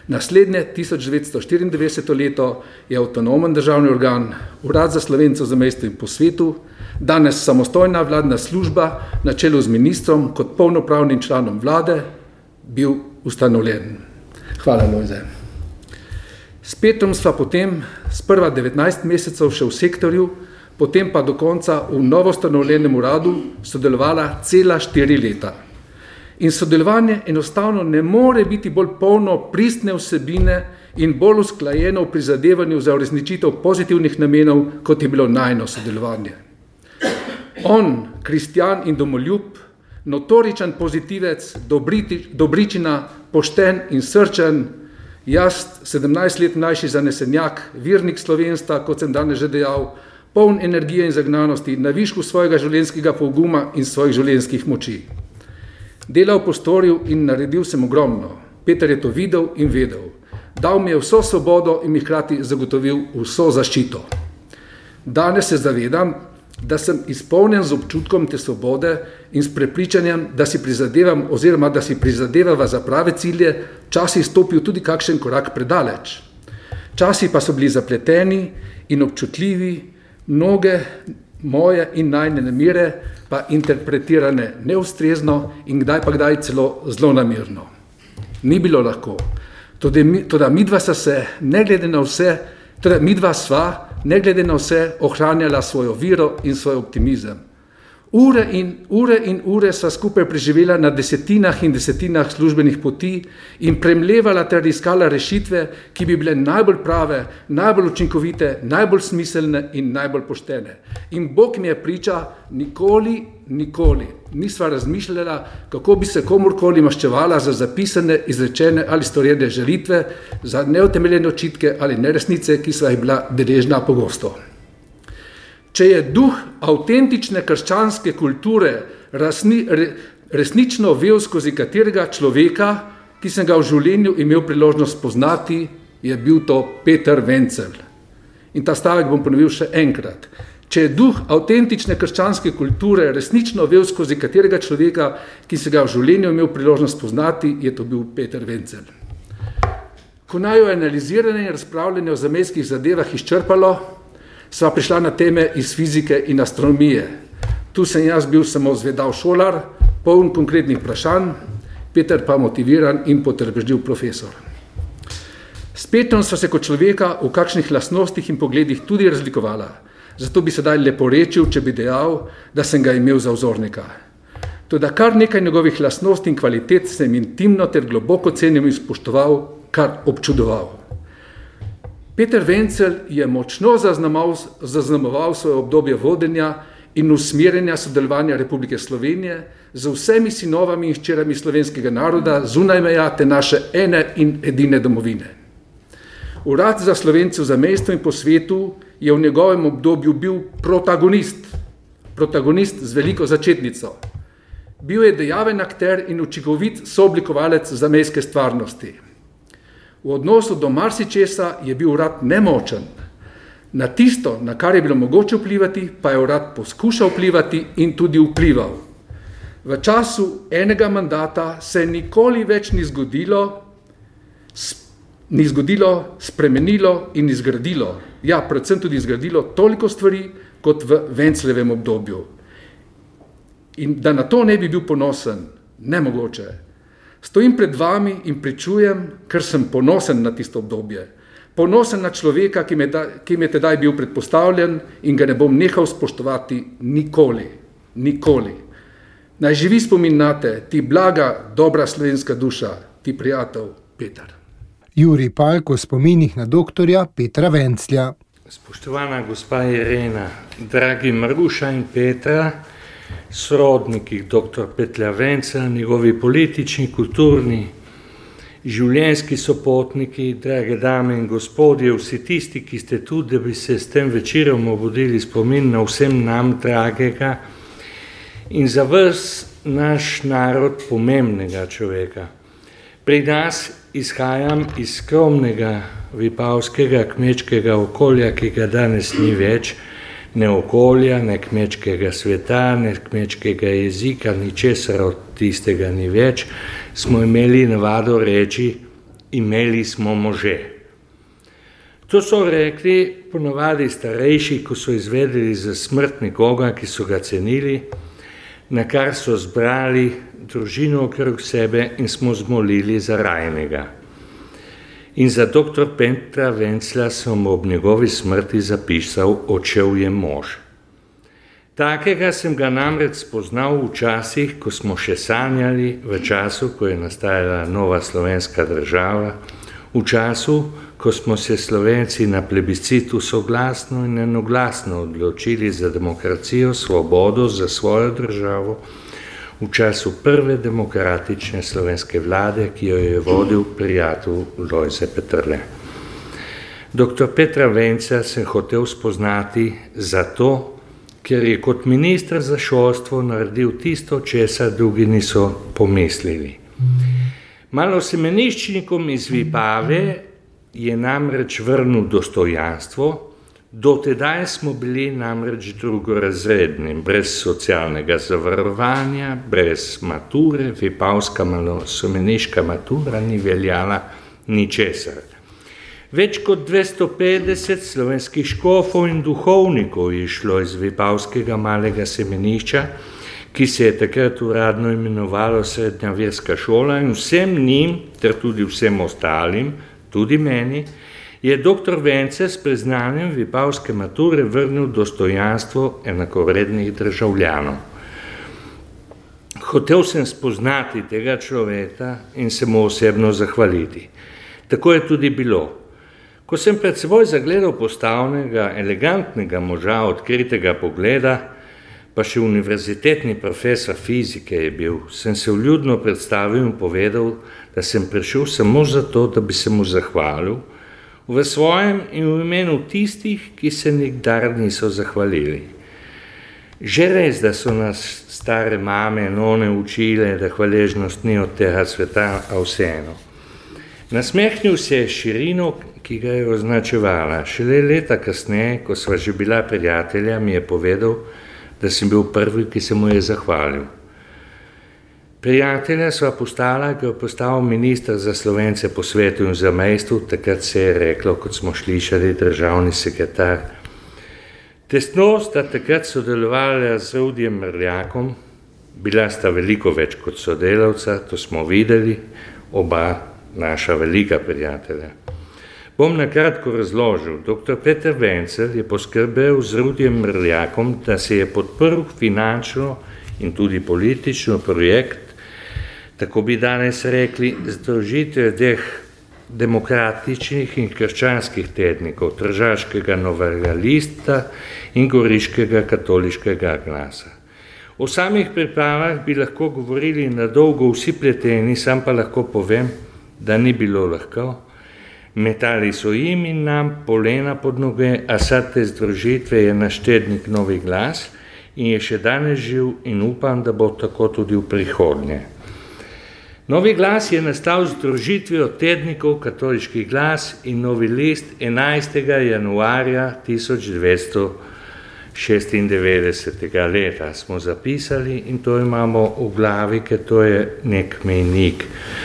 Speaker 6: Naslednje 1994 leto je avtonomen državni organ, Urad za Slovence v zamejstvu in po svetu, danes samostojna vladna služba na čelu z ministrom kot polnopravnim članom vlade, bil ustanovljen. Hvala, Lojze. S Petrom sva potem sprva 19 mesecev še v sektorju, potem pa do konca v novostanovljenem uradu sodelovala cela 4 leta. In sodelovanje enostavno ne more biti bolj polno pristne vsebine in bolj usklajeno v prizadevanju za uresničitev pozitivnih namenov, kot je bilo najino sodelovanje. On, kristjan in domoljub, notoričen pozitivec, dobričina, pošten in srčen, jaz, 17 let mlajši zanesenjak, virnik slovenstva, kot sem danes že dejal, poln energije in zagnanosti, na višku svojega življenjskega poguma in svojih življenjskih moči. Delal po storju in naredil sem ogromno. Peter je to videl in vedel. Dal mi je vso svobodo in mi hkrati zagotovil vso zaščito. Danes se zavedam, da sem izpolnjen z občutkom te svobode in s prepričanjem, da si prizadevam oziroma da si prizadevava za prave cilje, včasih stopil tudi kakšen korak predaleč. Časi pa so bili zapleteni in občutljivi, mnoge moje in najne namere pa interpretirane neustrezno in kdaj pa kdaj celo zlonamerno. Ni bilo lahko. Toda midva sva, ne glede na vse, ohranjala svojo vero in svoj optimizem. Ure in ure sva skupaj preživela na desetinah in desetinah službenih poti in premlevala ter iskala rešitve, ki bi bile najbolj prave, najbolj učinkovite, najbolj smiselne in najbolj poštene. In Bog mi je priča, nikoli nisva razmišljala, kako bi se komurkoli maščevala za zapisane, izrečene ali storjene žalitve, za neutemeljene očitke ali neresnice, ki sva jih bila deležna pogosto. Če je duh avtentične krščanske kulture resnično vel skozi katerega človeka, ki sem ga v življenju imel priložnost poznati, je bil to Peter Wenzel. In ta stavek bom ponovil še enkrat. Če je duh avtentične krščanske kulture resnično vel skozi katerega človeka, ki sem ga v življenju imel priložnost poznati, je to bil Peter Wenzel. Ko naj jo analiziranje in razpravljanje o zamejskih zadevah izčrpalo, sva prišla na teme iz fizike in astronomije. Tu sem jaz bil samo zvedav šolar, poln konkretnih vprašanj, Peter pa motiviran in potrpežljiv profesor. S Petrom sva se kot človeka v kakšnih lastnostih in pogledih tudi razlikovala, zato bi sedaj leporečil, če bi dejal, da sem ga imel za vzornika. Toda kar nekaj njegovih lastnosti in kvalitet sem intimno ter globoko cenil in spoštoval, kar občudoval. Peter Wenzel je močno zaznamoval svoje obdobje vodenja in usmerjanja sodelovanja Republike Slovenije z vsemi sinovami in hčerami slovenskega naroda zunaj meja te naše ene in edine domovine. Urad za Slovence v zamejstvu in po svetu je v njegovem obdobju bil protagonist z veliko začetnico. Bil je dejaven akter in učinkovit sooblikovalec zamejske stvarnosti. V odnosu do marsičesa je bil urad nemočen. Na tisto, na kar je bilo mogoče vplivati, pa je urad poskušal vplivati in tudi vplival. V času enega mandata se nikoli več ni zgodilo, spremenilo in izgradilo, predvsem tudi izgradilo toliko stvari, kot v Wenzelevem obdobju. In da na to ne bi bil ponosen, nemogoče. Stojim pred vami in pričujem, ker sem ponosen na tisto obdobje. Ponosen na človeka, ki mi je tedaj bil predpostavljen in ga ne bom nehal spoštovati nikoli. Naj živi spomin nate, ti blaga, dobra slovenska duša, ti prijatelj Peter.
Speaker 1: Jurij Palk o spominih na doktorja Petra Wenclja.
Speaker 7: Spoštovana gospa Irena, dragi Maruša in Petra, sorodniki dr. Petra Wencla, njegovi politični, kulturni, življenjski sopotniki, drage dame in gospodje, vsi tisti, ki ste tu, da bi se s tem večerom obudili spomin na vsem nam dragega in za vas naš narod pomembnega človeka. Pri nas izhajam iz skromnega vipavskega kmečkega okolja, ki ga danes ni več, ne okolja, ne kmečkega sveta, ne kmečkega jezika, ničesar od tistega ni več. Smo imeli navado reči imeli smo može. To so rekli ponavadi starejši, ko so izvedeli za smrt nekoga, ki so ga cenili, na kar so zbrali družino okrog sebe in smo zmolili za rajnega. In za dr. Petra Venclja sem ob njegovi smrti zapisal: odšel je mož. Takega sem ga namreč spoznal v časih, ko smo še sanjali, v času, ko je nastajala nova slovenska država, v času, ko smo se Slovenci na plebiscitu soglasno in enoglasno odločili za demokracijo, svobodo, za svojo državo, v času prve demokratične slovenske vlade, ki jo je vodil prijatelj Lojze Peterle. Dr. Petra Venclja sem hotel spoznati zato, ker je kot minister za šolstvo naredil tisto, česar drugi niso pomislili. Malo semeniščnikom iz Vipave je namreč vrnil dostojanstvo, dotedaj smo bili namreč drugorazredni, brez socialnega zavarovanja, brez mature, vipavska malosemeniška matura ni veljala ničesar. Več kot 250 slovenskih škofov in duhovnikov je šlo iz vipavskega malega semenišča, ki se je takrat uradno imenovalo Srednja verska šola, in vsem njim, ter tudi vsem ostalim, tudi meni, je dr. Vencel s priznanjem vipavske mature vrnil dostojanstvo enakovrednih državljanov. Hotel sem spoznati tega človeka in se mu osebno zahvaliti. Tako je tudi bilo. Ko sem pred seboj zagledal postavnega, elegantnega moža odkritega pogleda, pa še univerzitetni profesor fizike je bil, sem se vljudno predstavil in povedal, da sem prišel samo zato, da bi se mu zahvalil, v svojem in v imenu tistih, ki se nikdar niso zahvalili. Že res, da so nas stare mame in one učile, da hvaležnost ni od tega sveta, a vseeno. Nasmehnil se je širino, ki ga je označevala. Šele leta kasneje, ko sva že bila prijatelja, mi je povedal, da sem bil prvi, ki se mu je zahvalil. Prijatelja sva postala, ko je postal minister za Slovence po svetu in zamejstvu, takrat se je reklo, kot smo slišali, državni sekretar. Tesno sta takrat sodelovala z Rudijem Mrljakom, bila sta veliko več kot sodelavca, to smo videli, oba naša velika prijatelja. Bom na kratko razložil. Dr. Peter Vencel je poskrbel z Rudijem Mrljakom, da se je podprl finančno in tudi politično projekt, tako bi danes rekli, združitve dveh demokratičnih in krščanskih tednikov, Tržaškega Novega lista in Goriškega katoliškega glasa. O samih pripravah bi lahko govorili na dolgo vsi pleteni, sam pa lahko povem, da ni bilo lahko. Metali so jim in nam polena pod noge, a sad te združitve je naš tednik Novi glas in je še danes živ in upam, da bo tako tudi v prihodnje. Novi glas je nastal z združitvijo tednikov Katoliški glas in Novi list 11. januarja 1996. leta. Smo zapisali in to imamo v glavi, ker to je nek mejnik.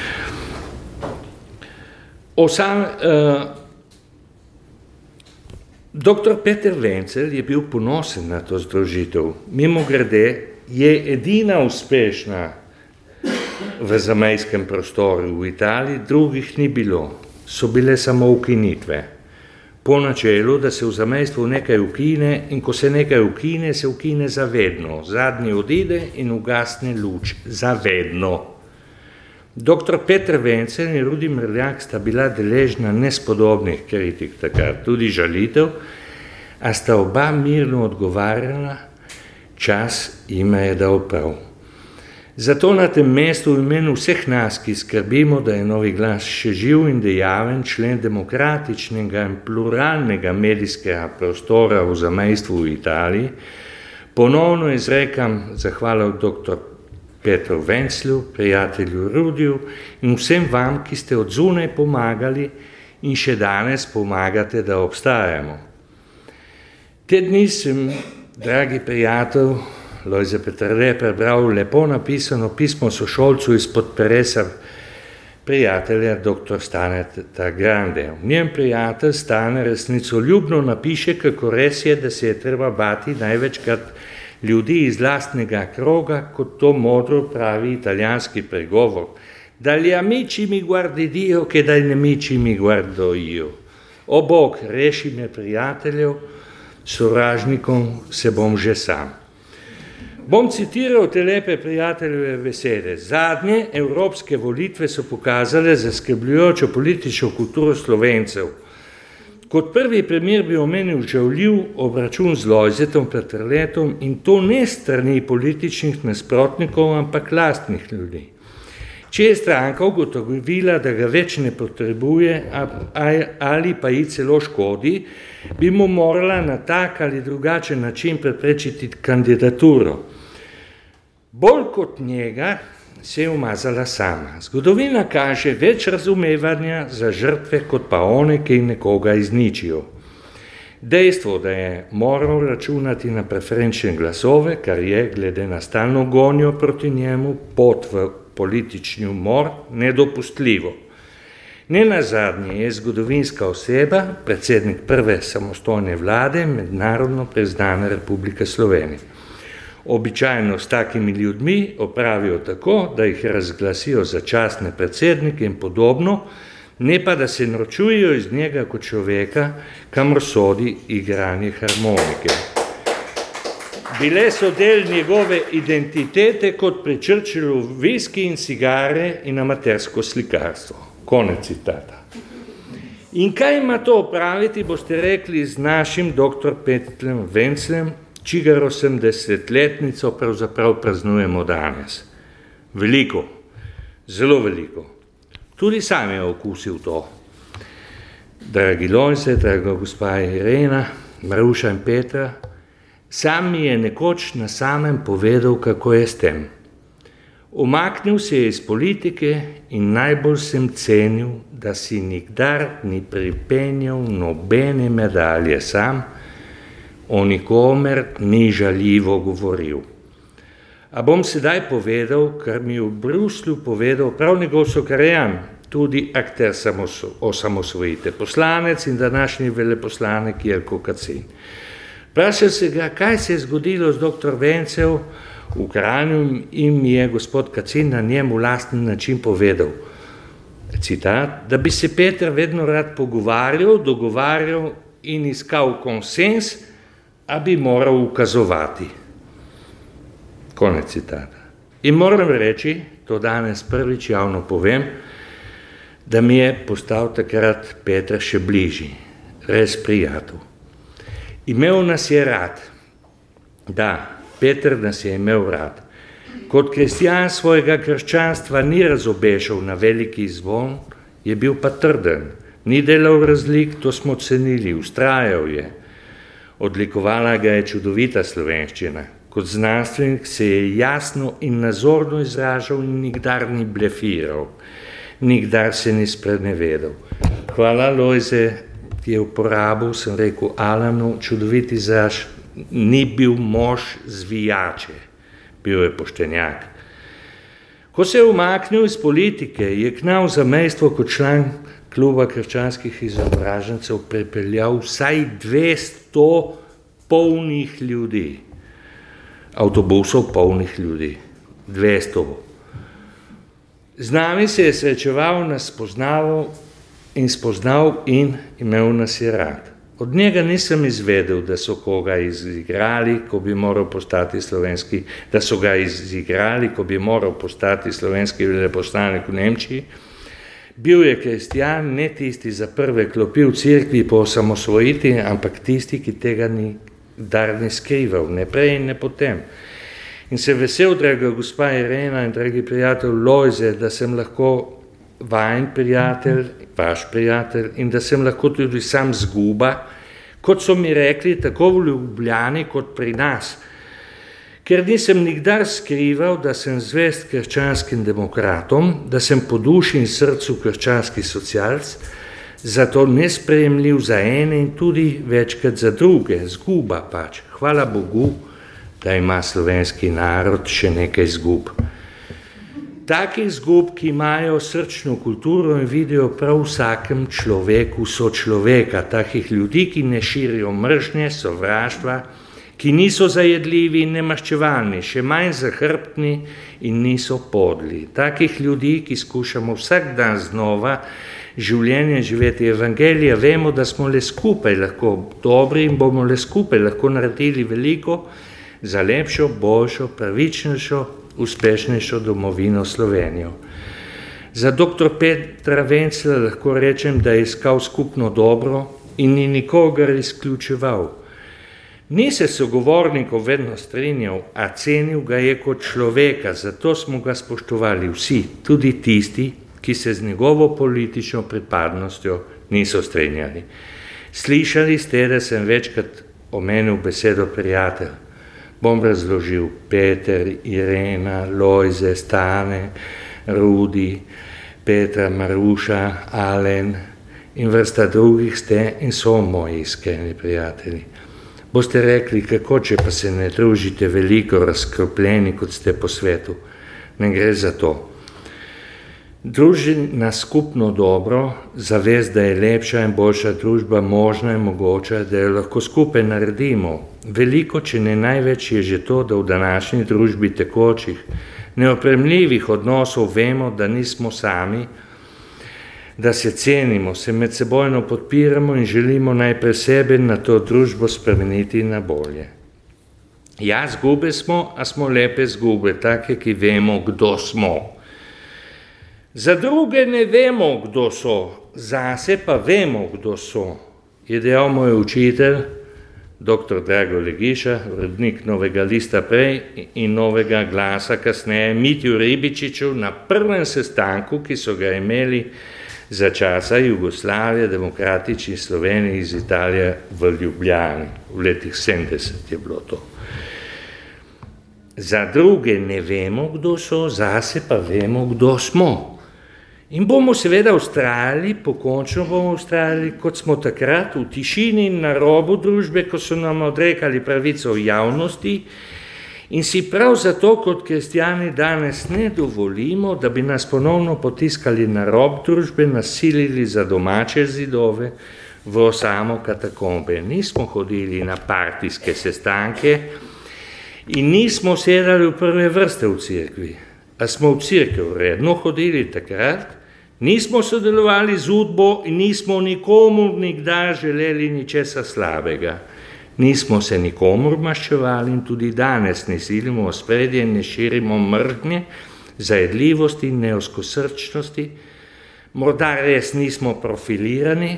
Speaker 7: Dr. Peter Vencel je bil ponosen na to združitev. Mimogrede je edina uspešna v zamejskem prostoru v Italiji, drugih ni bilo, so bile samo ukinitve. Po načelu, da se v zamejstvu nekaj ukine in ko se nekaj ukine, se ukine zavedno. Zadnji odide in ugasne luč. Zavedno. Dr. Peter Vencel in Rudi Mrljak sta bila deležna nespodobnih kritik takrat, tudi žalitev, a sta oba mirno odgovarjala, čas jima je dal prav. Zato na tem mestu v imenu vseh nas, ki skrbimo, da je Novi glas še živ in dejaven člen demokratičnega in pluralnega medijskega prostora v zamejstvu v Italiji, ponovno izrekam zahvalo dr. Petru Venclu, prijatelju Rudiju in vsem vam, ki ste od zunaj pomagali in še danes pomagate, da obstajamo. Te dni sem, dragi prijatelj, Lojze Peterle, prebral lepo napisano pismo sošolcu izpod peresa prijatelja dr. Staneta Grande. V njem prijatelj Stane resnicoljubno napiše, kako res je, da se je treba bati največkrat ljudi iz lastnega kroga, kot to modro pravi italijanski pregovor. Dagli amici mi guardi Dio, che dai nemici mi guardo io. O Bog, reši me prijateljev, sovražnikom se bom že sam. Bom citiral te lepe prijateljeve besede. Zadnje evropske volitve so pokazale zaskrbljujočo politično kulturo Slovencev. Kot prvi primer bi omenil žaljiv obračun z Lojzetom Peterletom in to ne strani političnih nasprotnikov, ampak lastnih ljudi. Če je stranka ugotovila, da ga več ne potrebuje ali pa ji celo škodi, bi mu morala na tak ali drugačen način preprečiti kandidaturo. Bolj kot njega se je umazala sama. Zgodovina kaže več razumevanja za žrtve, kot pa one, ki nekoga izničijo. Dejstvo, da je moral računati na preferenčne glasove, kar je, glede na stalno gonjo proti njemu, pot v politični umor, nedopustljivo. Nenazadnje je zgodovinska oseba, predsednik prve samostojne vlade, mednarodno priznana Republike Slovenije. Običajno s takimi ljudmi opravijo tako, da jih razglasijo za častne predsednike in podobno, ne pa da se norčujejo iz njega kot človeka, kamor sodi igranje harmonike. Bile so del njegove identitete kot pri Churchillu viski in cigare in amatersko slikarstvo. Konec citata. In kaj ima to opraviti, boste rekli, z našim dr. Petrem Venclem, čigar 80-letnico pravzaprav praznujemo danes. Veliko, zelo veliko. Tudi sam je okusil to. Dragi Lojze, draga gospa Irena, Maruša in Petra, sam mi je nekoč na samem povedal, kako je s tem. Umaknil se je iz politike in najbolj sem cenil, da si nikdar ni pripenjal nobene medalje sam, o nikomer ni žaljivo govoril. A bom sedaj povedal, kar mi je v Bruslju povedal prav njegov sokrajan, tudi akter osamosvojitve, poslanec in današnji veleposlanik Jelko Kacin. Vprašal se ga, kaj se je zgodilo z dr. Vencel v Kranju in mi je gospod Kacin na njemu lastni način povedal. Citat, da bi se Peter vedno rad pogovarjal, dogovarjal in iskal konsens, a bi moral ukazovati. Konec citata. In moram reči, to danes prvič javno povem, da mi je postal takrat Peter še bližji, res prijatelj. Imel nas je rad. Da, Peter nas je imel rad. Kot kristjan svojega krščanstva ni razobešal na veliki zvon, je bil pa trden. Ni delal razlik, to smo cenili, ustrajal je. Odlikovala ga je čudovita slovenščina. Kot znanstvenik se je jasno in nazorno izražal in nikdar ni blefiral. Nikdar se ni sprenevedal. Hvala, Lojze, ki je uporabil, sem rekel Alanu, čudoviti izraž, ni bil mož zvijače, bil je poštenjak. Ko se je umaknil iz politike, je k nam v zamejstvo kot član kluba krščanskih izobražencev pripeljal vsaj 200 polnih ljudi. Avtobusov polnih ljudi. 200. Z nami se je srečeval, nas spoznal in imel nas je rad. Od njega nisem izvedel, da so ga izigrali, ko bi moral postati slovenski veleposlanik v Nemčiji. Bil je kristjan, ne tisti za prve klopi v cerkvi po osamosvojitvi, ampak tisti, ki tega nikdar ne skrival, ne prej in ne potem. In se vesel, draga gospa Irena in dragi prijatelj Lojze, da sem lahko vajen prijatelj, vaš prijatelj in da sem lahko tudi sam zguba, kot so mi rekli, tako v Ljubljani kot pri nas. Ker nisem nikdar skrival, da sem zvest krščanskim demokratom, da sem po duši in srcu krščanski socialc, zato nesprejemljiv za ene in tudi večkrat za druge, zguba pač. Hvala Bogu, da ima slovenski narod še nekaj zgub. Takih zgub, ki imajo srčno kulturo in vidijo prav vsakem človeku sočloveka, takih ljudi, ki ne širijo mržnje, sovraštva, ki niso zajedljivi in nemaščevalni, še manj zahrbtni in niso podli. Takih ljudi, ki skušamo vsak dan znova življenje živeti evangelija, vemo, da smo le skupaj lahko dobri in bomo le skupaj lahko naredili veliko za lepšo, boljšo, pravičnejšo, uspešnejšo domovino Slovenijo. Za dr. Petra Vencla lahko rečem, da je iskal skupno dobro in ni nikogar izključeval. Ni se sogovornikov vedno strinjal, a cenil ga je kot človeka, zato smo ga spoštovali vsi, tudi tisti, ki se z njegovo politično pripadnostjo niso strinjali. Slišali ste, da sem večkrat omenil besedo prijatelj. Bom razložil: Peter, Irena, Lojze, Stane, Rudi, Petra, Maruša, Alen in vrsta drugih ste in so moji iskreni prijatelji. Boste rekli, kako če pa se ne družite veliko razkropljeni, kot ste po svetu. Ne gre za to. Druži nas skupno dobro, zavest, da je lepša in boljša družba možna in mogoča, da jo lahko skupaj naredimo. Veliko, če ne največ, je že to, da v današnji družbi tekočih, neopremljivih odnosov vemo, da nismo sami, da se cenimo, se medsebojno podpiramo in želimo najprej sebe na to družbo spremeniti na bolje. Ja, zgube smo, a smo lepe zgube, take, ki vemo, kdo smo. Za druge ne vemo, kdo so, zase pa vemo, kdo so, je dejal moj učitelj, dr. Drago Legiša, urednik Novega lista prej in Novega glasa kasneje, Mitju Ribičiču na prvem sestanku, ki so ga imeli za časa Jugoslavije, demokratični Sloveniji iz Italije v Ljubljani. V letih 70 je bilo to. Za druge ne vemo, kdo so, zase pa vemo, kdo smo. In bomo seveda vztrajali, pokončno bomo vztrajali, kot smo takrat v tišini in na robu družbe, ko so nam odrekali pravico v javnosti in si prav zato kot kristjani danes ne dovolimo, da bi nas ponovno potiskali na rob družbe, nas silili za domače zidove v osamo katakombe. Nismo hodili na partijske sestanke in nismo sedali v prve vrste v cerkvi, a smo v cerkev redno hodili takrat. Nismo sodelovali z udbo in nismo nikomu nikdar želeli ničesa slabega. Nismo se nikomur maščevali in tudi danes ne silimo ospredje, ne širimo mržnje, zajedljivosti in neoskosrčnosti. Morda res nismo profilirani,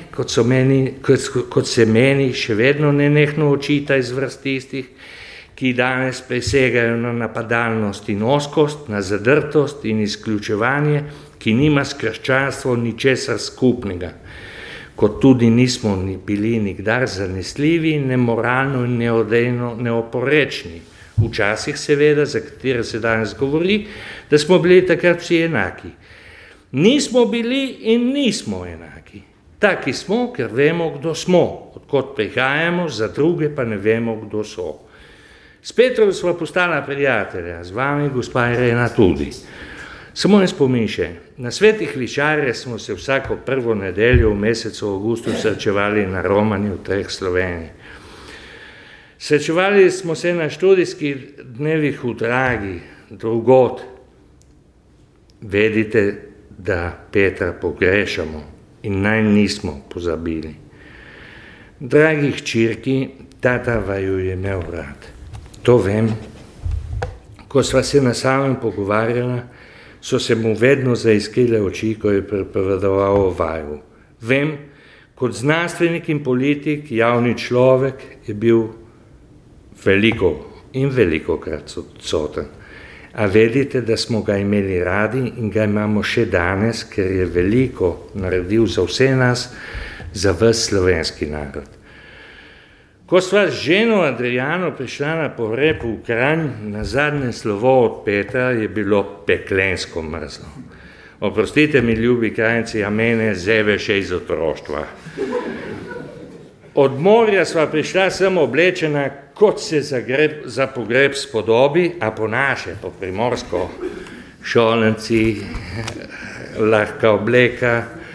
Speaker 7: kot se meni še vedno nenehno očita iz vrst tistih, ki danes presegajo na napadalnost in oskost, na zadrtost in izključevanje, ki nima s krščanstvom ničesar skupnega, kot tudi nismo bili nikdar zanesljivi, nemoralno in neodejno neoporečni. Včasih seveda, za katere se danes govori, da smo bili takrat vsi enaki. Nismo bili in nismo enaki. Taki smo, ker vemo, kdo smo, odkot prihajamo, za druge pa ne vemo, kdo so. S Petrom sva postala prijatelja, z vami, gospa Irena, tudi. Samo en spomin še. Na svetih višarjih smo se vsako prvo nedeljo v mesecu avgustu srečevali na Romani v Treh Sloveniji. Srečevali smo se na študijskih dnevih v Dragi, drugod. Vedite, da Petra pogrešamo in naj nismo pozabili. Dragi hčirki, tata vaju je imel rad. To vem. Ko sva se na samem pogovarjala, so se mu vedno zaiskrile oči, ko je pripovedoval o vaju. Vem, kot znanstvenik in politik, javni človek je bil velikokrat odsoten. A vedite, da smo ga imeli radi in ga imamo še danes, ker je veliko naredil za vse nas, za ves slovenski narod. Ko sva z ženo Adriano prišla na pogreb v Kranj, na zadnje slovo od Petra je bilo peklensko mrzlo. Oprostite mi, ljubi krajnci, a mene zebe še iz otroštva. Od morja sva prišla sem oblečena, kot se za pogreb spodobi, a po naše, po primorsko, šolnici, lahka obleka.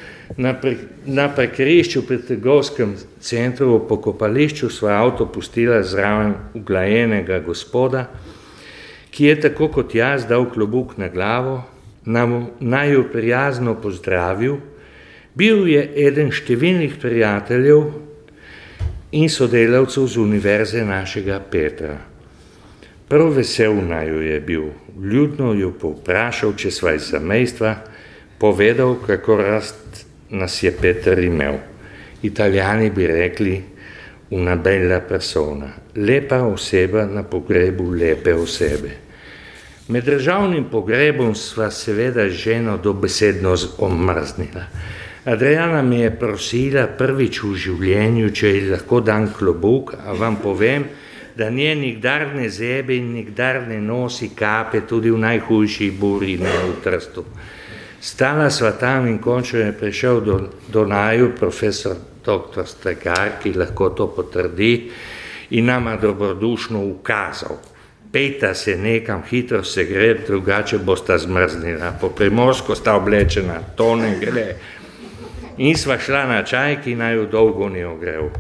Speaker 7: Na parkirišču pri trgovskem centru v pokopališču svoj avto pustila zraven uglajenega gospoda, ki je tako kot jaz dal klobuk na glavo, naj jo prijazno pozdravil. Bil je eden številnih prijateljev in sodelavcev z univerze našega Petra. Prav vesel naj jo je bil, vljudno jo povprašal, če sva iz zamejstva, povedal, kako rast nas je Peter imel. Italijani bi rekli una bella persona, lepa oseba na pogrebu lepe osebe. Med državnim pogrebom sva seveda ženo dobesedno omrznila. Adriana me je prosila prvič v življenju, če ji lahko dam klobuk, a vam povem, da nje nikdar ne zebe in nikdar ne nosi kape, tudi v najhujši buri, ne v Trstu. Stala sva tam in končno je prišel do naju profesor dr. Stregar, ki lahko to potrdi in nama dobrodušno ukazal. Pejta se nekam, hitro se gre, drugače bosta zmrznila. Po primorsko sta oblečena, to ne gre. In sva šla na čaj, ki naj jo dolgo ni ogrel.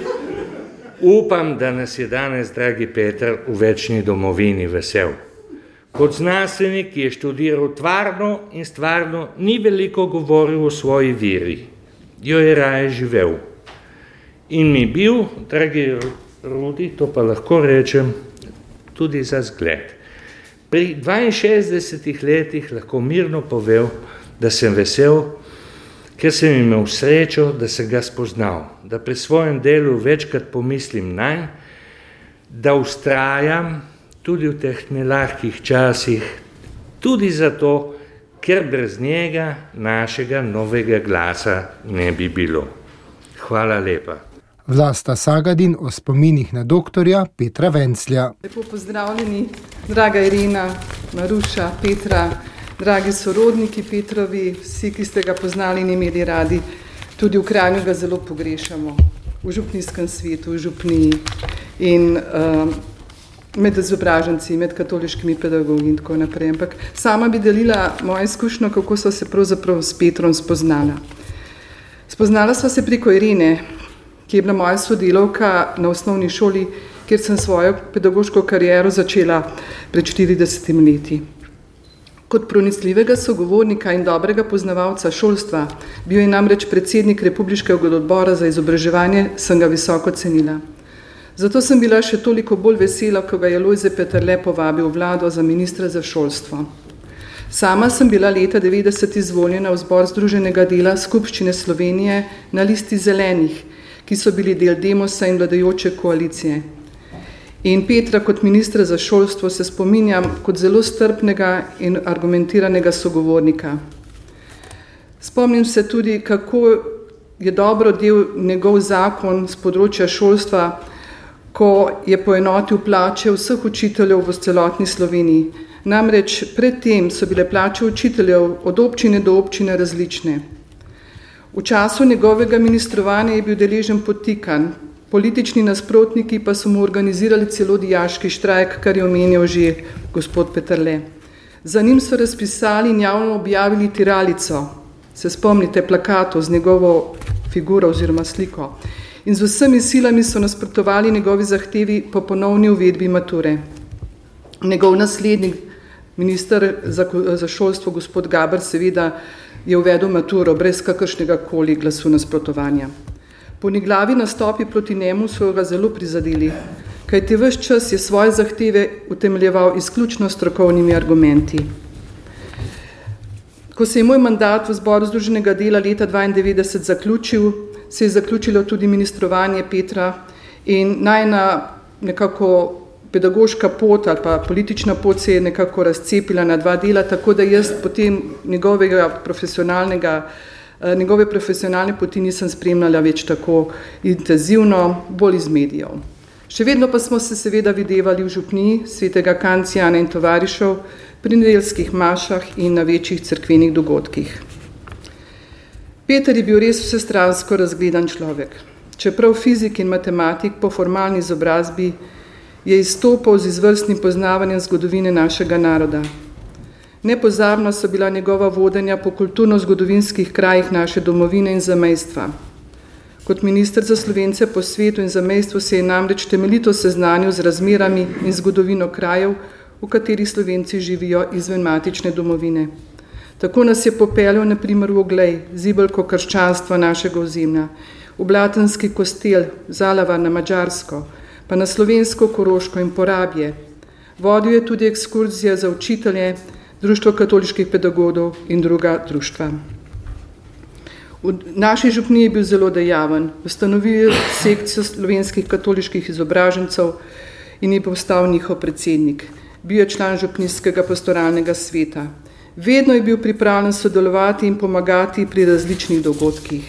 Speaker 7: Upam, da nas je danes, dragi Peter, v večni domovini vesel. Kot znanstvenik, ki je študiral tvarno in stvarno, ni veliko govoril o svoji veri. Jo je raje živel. In mi bil, dragi Rudi, to pa lahko rečem, tudi za zgled. Pri 62 letih lahko mirno povedal, da sem vesel, ker sem imel srečo, da sem ga spoznal, da pri svojem delu večkrat pomislim nanj, da vztrajam tudi v teh nelahkih časih, tudi zato, ker brez njega našega novega glasa ne bi bilo. Hvala lepa.
Speaker 1: Vlasta Sagadin o spominih na doktorja Petra Venclja.
Speaker 8: Lepo pozdravljeni, draga Irena, Maruša, Petra, dragi sorodniki Petrovi, vsi, ki ste ga poznali in imeli radi, tudi v Kranju ga zelo pogrešamo, v župnijskem svetu, v župniji in med izobraženci, med katoliškimi pedagogi in tako naprej. Ampak sama bi delila mojo izkušnjo, kako so se pravzaprav s Petrom spoznala. Spoznala sva se preko Irene, ki je bila moja sodelavka na osnovni šoli, kjer sem svojo pedagoško kariero začela pred 40 leti. Kot pronicljivega sogovornika in dobrega poznavalca šolstva, bil je namreč predsednik Republiškega odbora za izobraževanje, sem ga visoko cenila. Zato sem bila še toliko bolj vesela, ko ga je Lojze Peterle povabil vlado za ministra za šolstvo. Sama sem bila leta 90 izvoljena v zbor Združenega dela Skupščine Slovenije na listi Zelenih, ki so bili del Demosa in vladajoče koalicije. In Petra kot ministra za šolstvo se spominjam kot zelo strpnega in argumentiranega sogovornika. Spomnim se tudi, kako je dobro del njegov zakon z področja šolstva, ko je poenotil plače vseh učiteljev v celotni Sloveniji. Namreč predtem so bile plače učiteljev od občine do občine različne. V času njegovega ministrovanja je bil deležen podtikanj, politični nasprotniki pa so mu organizirali celo dijaški štrajk, kar je omenil že gospod Peterle. Za njim so razpisali in javno objavili tiralico, se spomnite plakatov z njegovo figuro oziroma sliko. In z vsemi silami so nasprotovali njegovi zahtevi po ponovni uvedbi mature. Njegov naslednik, minister za šolstvo, gospod Gaber, seveda je uvedel maturo brez kakršnega koli glasu nasprotovanja. Poniglavi nastopi proti njemu so ga zelo prizadeli, kajti ves čas je svoje zahteve utemeljeval izključno strokovnimi argumenti. Ko se je moj mandat v zboru Združenega dela leta 1992 zaključil, se je zaključilo tudi ministrovanje Petra in najna nekako pedagoška pot ali pa politična pot se je nekako razcepila na dva dela, tako da jaz potem njegove profesionalne poti nisem spremljala več tako intenzivno, bolj iz medijev. Še vedno pa smo se seveda videvali v župniji svetega Kancijana in tovarišev pri nedeljskih mašah in na večjih cerkvenih dogodkih. Peter je bil res vsestransko razgledan človek. Čeprav fizik in matematik po formalni izobrazbi je izstopal z izvrstnim poznavanjem zgodovine našega naroda. Nepozabna so bila njegova vodenja po kulturno-zgodovinskih krajih naše domovine in zamejstva. Kot minister za Slovence po svetu in zamejstvu se je namreč temeljito seznanil z razmerami in zgodovino krajev, v katerih Slovenci živijo izven matične domovine. Tako nas je popeljal na primer v Oglej, zibelko krščanstva našega ozemlja, v Blatenski kostel, Zalavar na Madžarsko, pa na slovensko Koroško in Porabje. Vodil je tudi ekskurzije za učitelje, Društvo katoliških pedagogov in druga društva. V naši župniji je bil zelo dejaven, ustanovil sekcijo slovenskih katoliških izobražencev in je postal njihov predsednik. Bil je član župnijskega pastoralnega sveta. Vedno je bil pripravljen sodelovati in pomagati pri različnih dogodkih.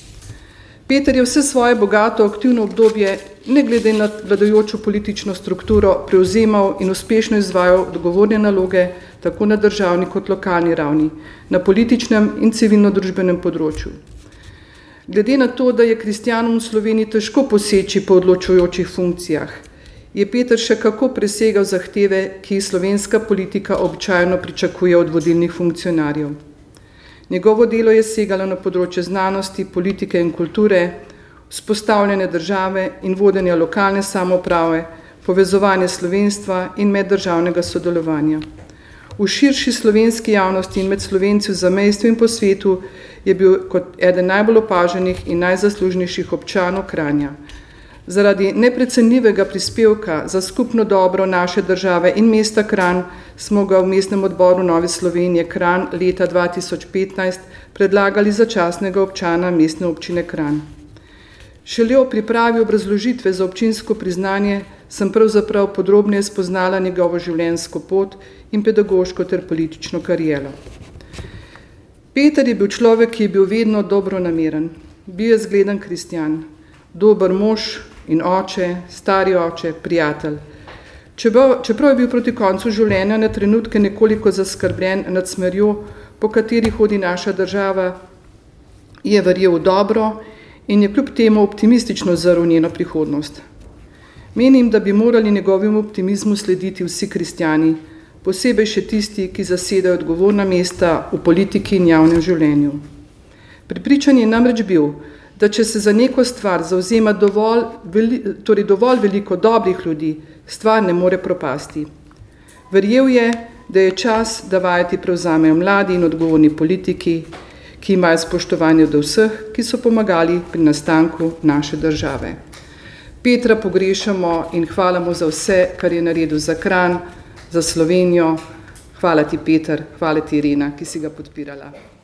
Speaker 8: Peter je vse svoje bogato aktivno obdobje, ne glede na vladajočo politično strukturo, prevzemal in uspešno izvajal odgovorne naloge tako na državni kot lokalni ravni, na političnem in civilno-družbenem področju. Glede na to, da je kristjanom v Sloveniji težko poseči po odločujočih funkcijah, je Peter še kako presegal zahteve, ki jih slovenska politika običajno pričakuje od vodilnih funkcionarjev. Njegovo delo je segalo na področje znanosti, politike in kulture, vzpostavljanje države in vodenja lokalne samouprave, povezovanje slovenstva in meddržavnega sodelovanja. V širši slovenski javnosti in med Slovenci v zamejstvu in po svetu je bil kot eden najbolj opaženih in najzaslužnejših občanov Kranja. Zaradi neprecenljivega prispevka za skupno dobro naše države in mesta Kranj smo ga v mestnem odboru Nove Slovenije Kranj leta 2015 predlagali za častnega občana mestne občine Kranj. Šele o pripravi obrazložitve za občinsko priznanje sem pravzaprav podrobneje spoznala njegovo življenjsko pot in pedagoško ter politično kariero. Peter je bil človek, ki je bil vedno dobronameren, bil je zgleden kristjan, dober mož in oče, stari oče, prijatelj. Čeprav je bil proti koncu življenja na trenutke nekoliko zaskrbljen nad smerjo, po kateri hodi naša država, je verjel v dobro in je kljub temu optimistično zrl njeno prihodnost. Menim, da bi morali njegovemu optimizmu slediti vsi kristjani, posebej še tisti, ki zasedajo odgovorna mesta v politiki in javnem življenju. Prepričan je namreč bil, da če se za neko stvar zavzema dovolj veliko dobrih ljudi, stvar ne more propasti. Verjel je, da je čas, da vajeti prevzamejo mladi in odgovorni politiki, ki imajo spoštovanje do vseh, ki so pomagali pri nastanku naše države. Petra pogrešamo in hvala mu za vse, kar je naredil za Kranj, za Slovenijo. Hvala ti, Peter, hvala ti, Irena, ki si ga podpirala.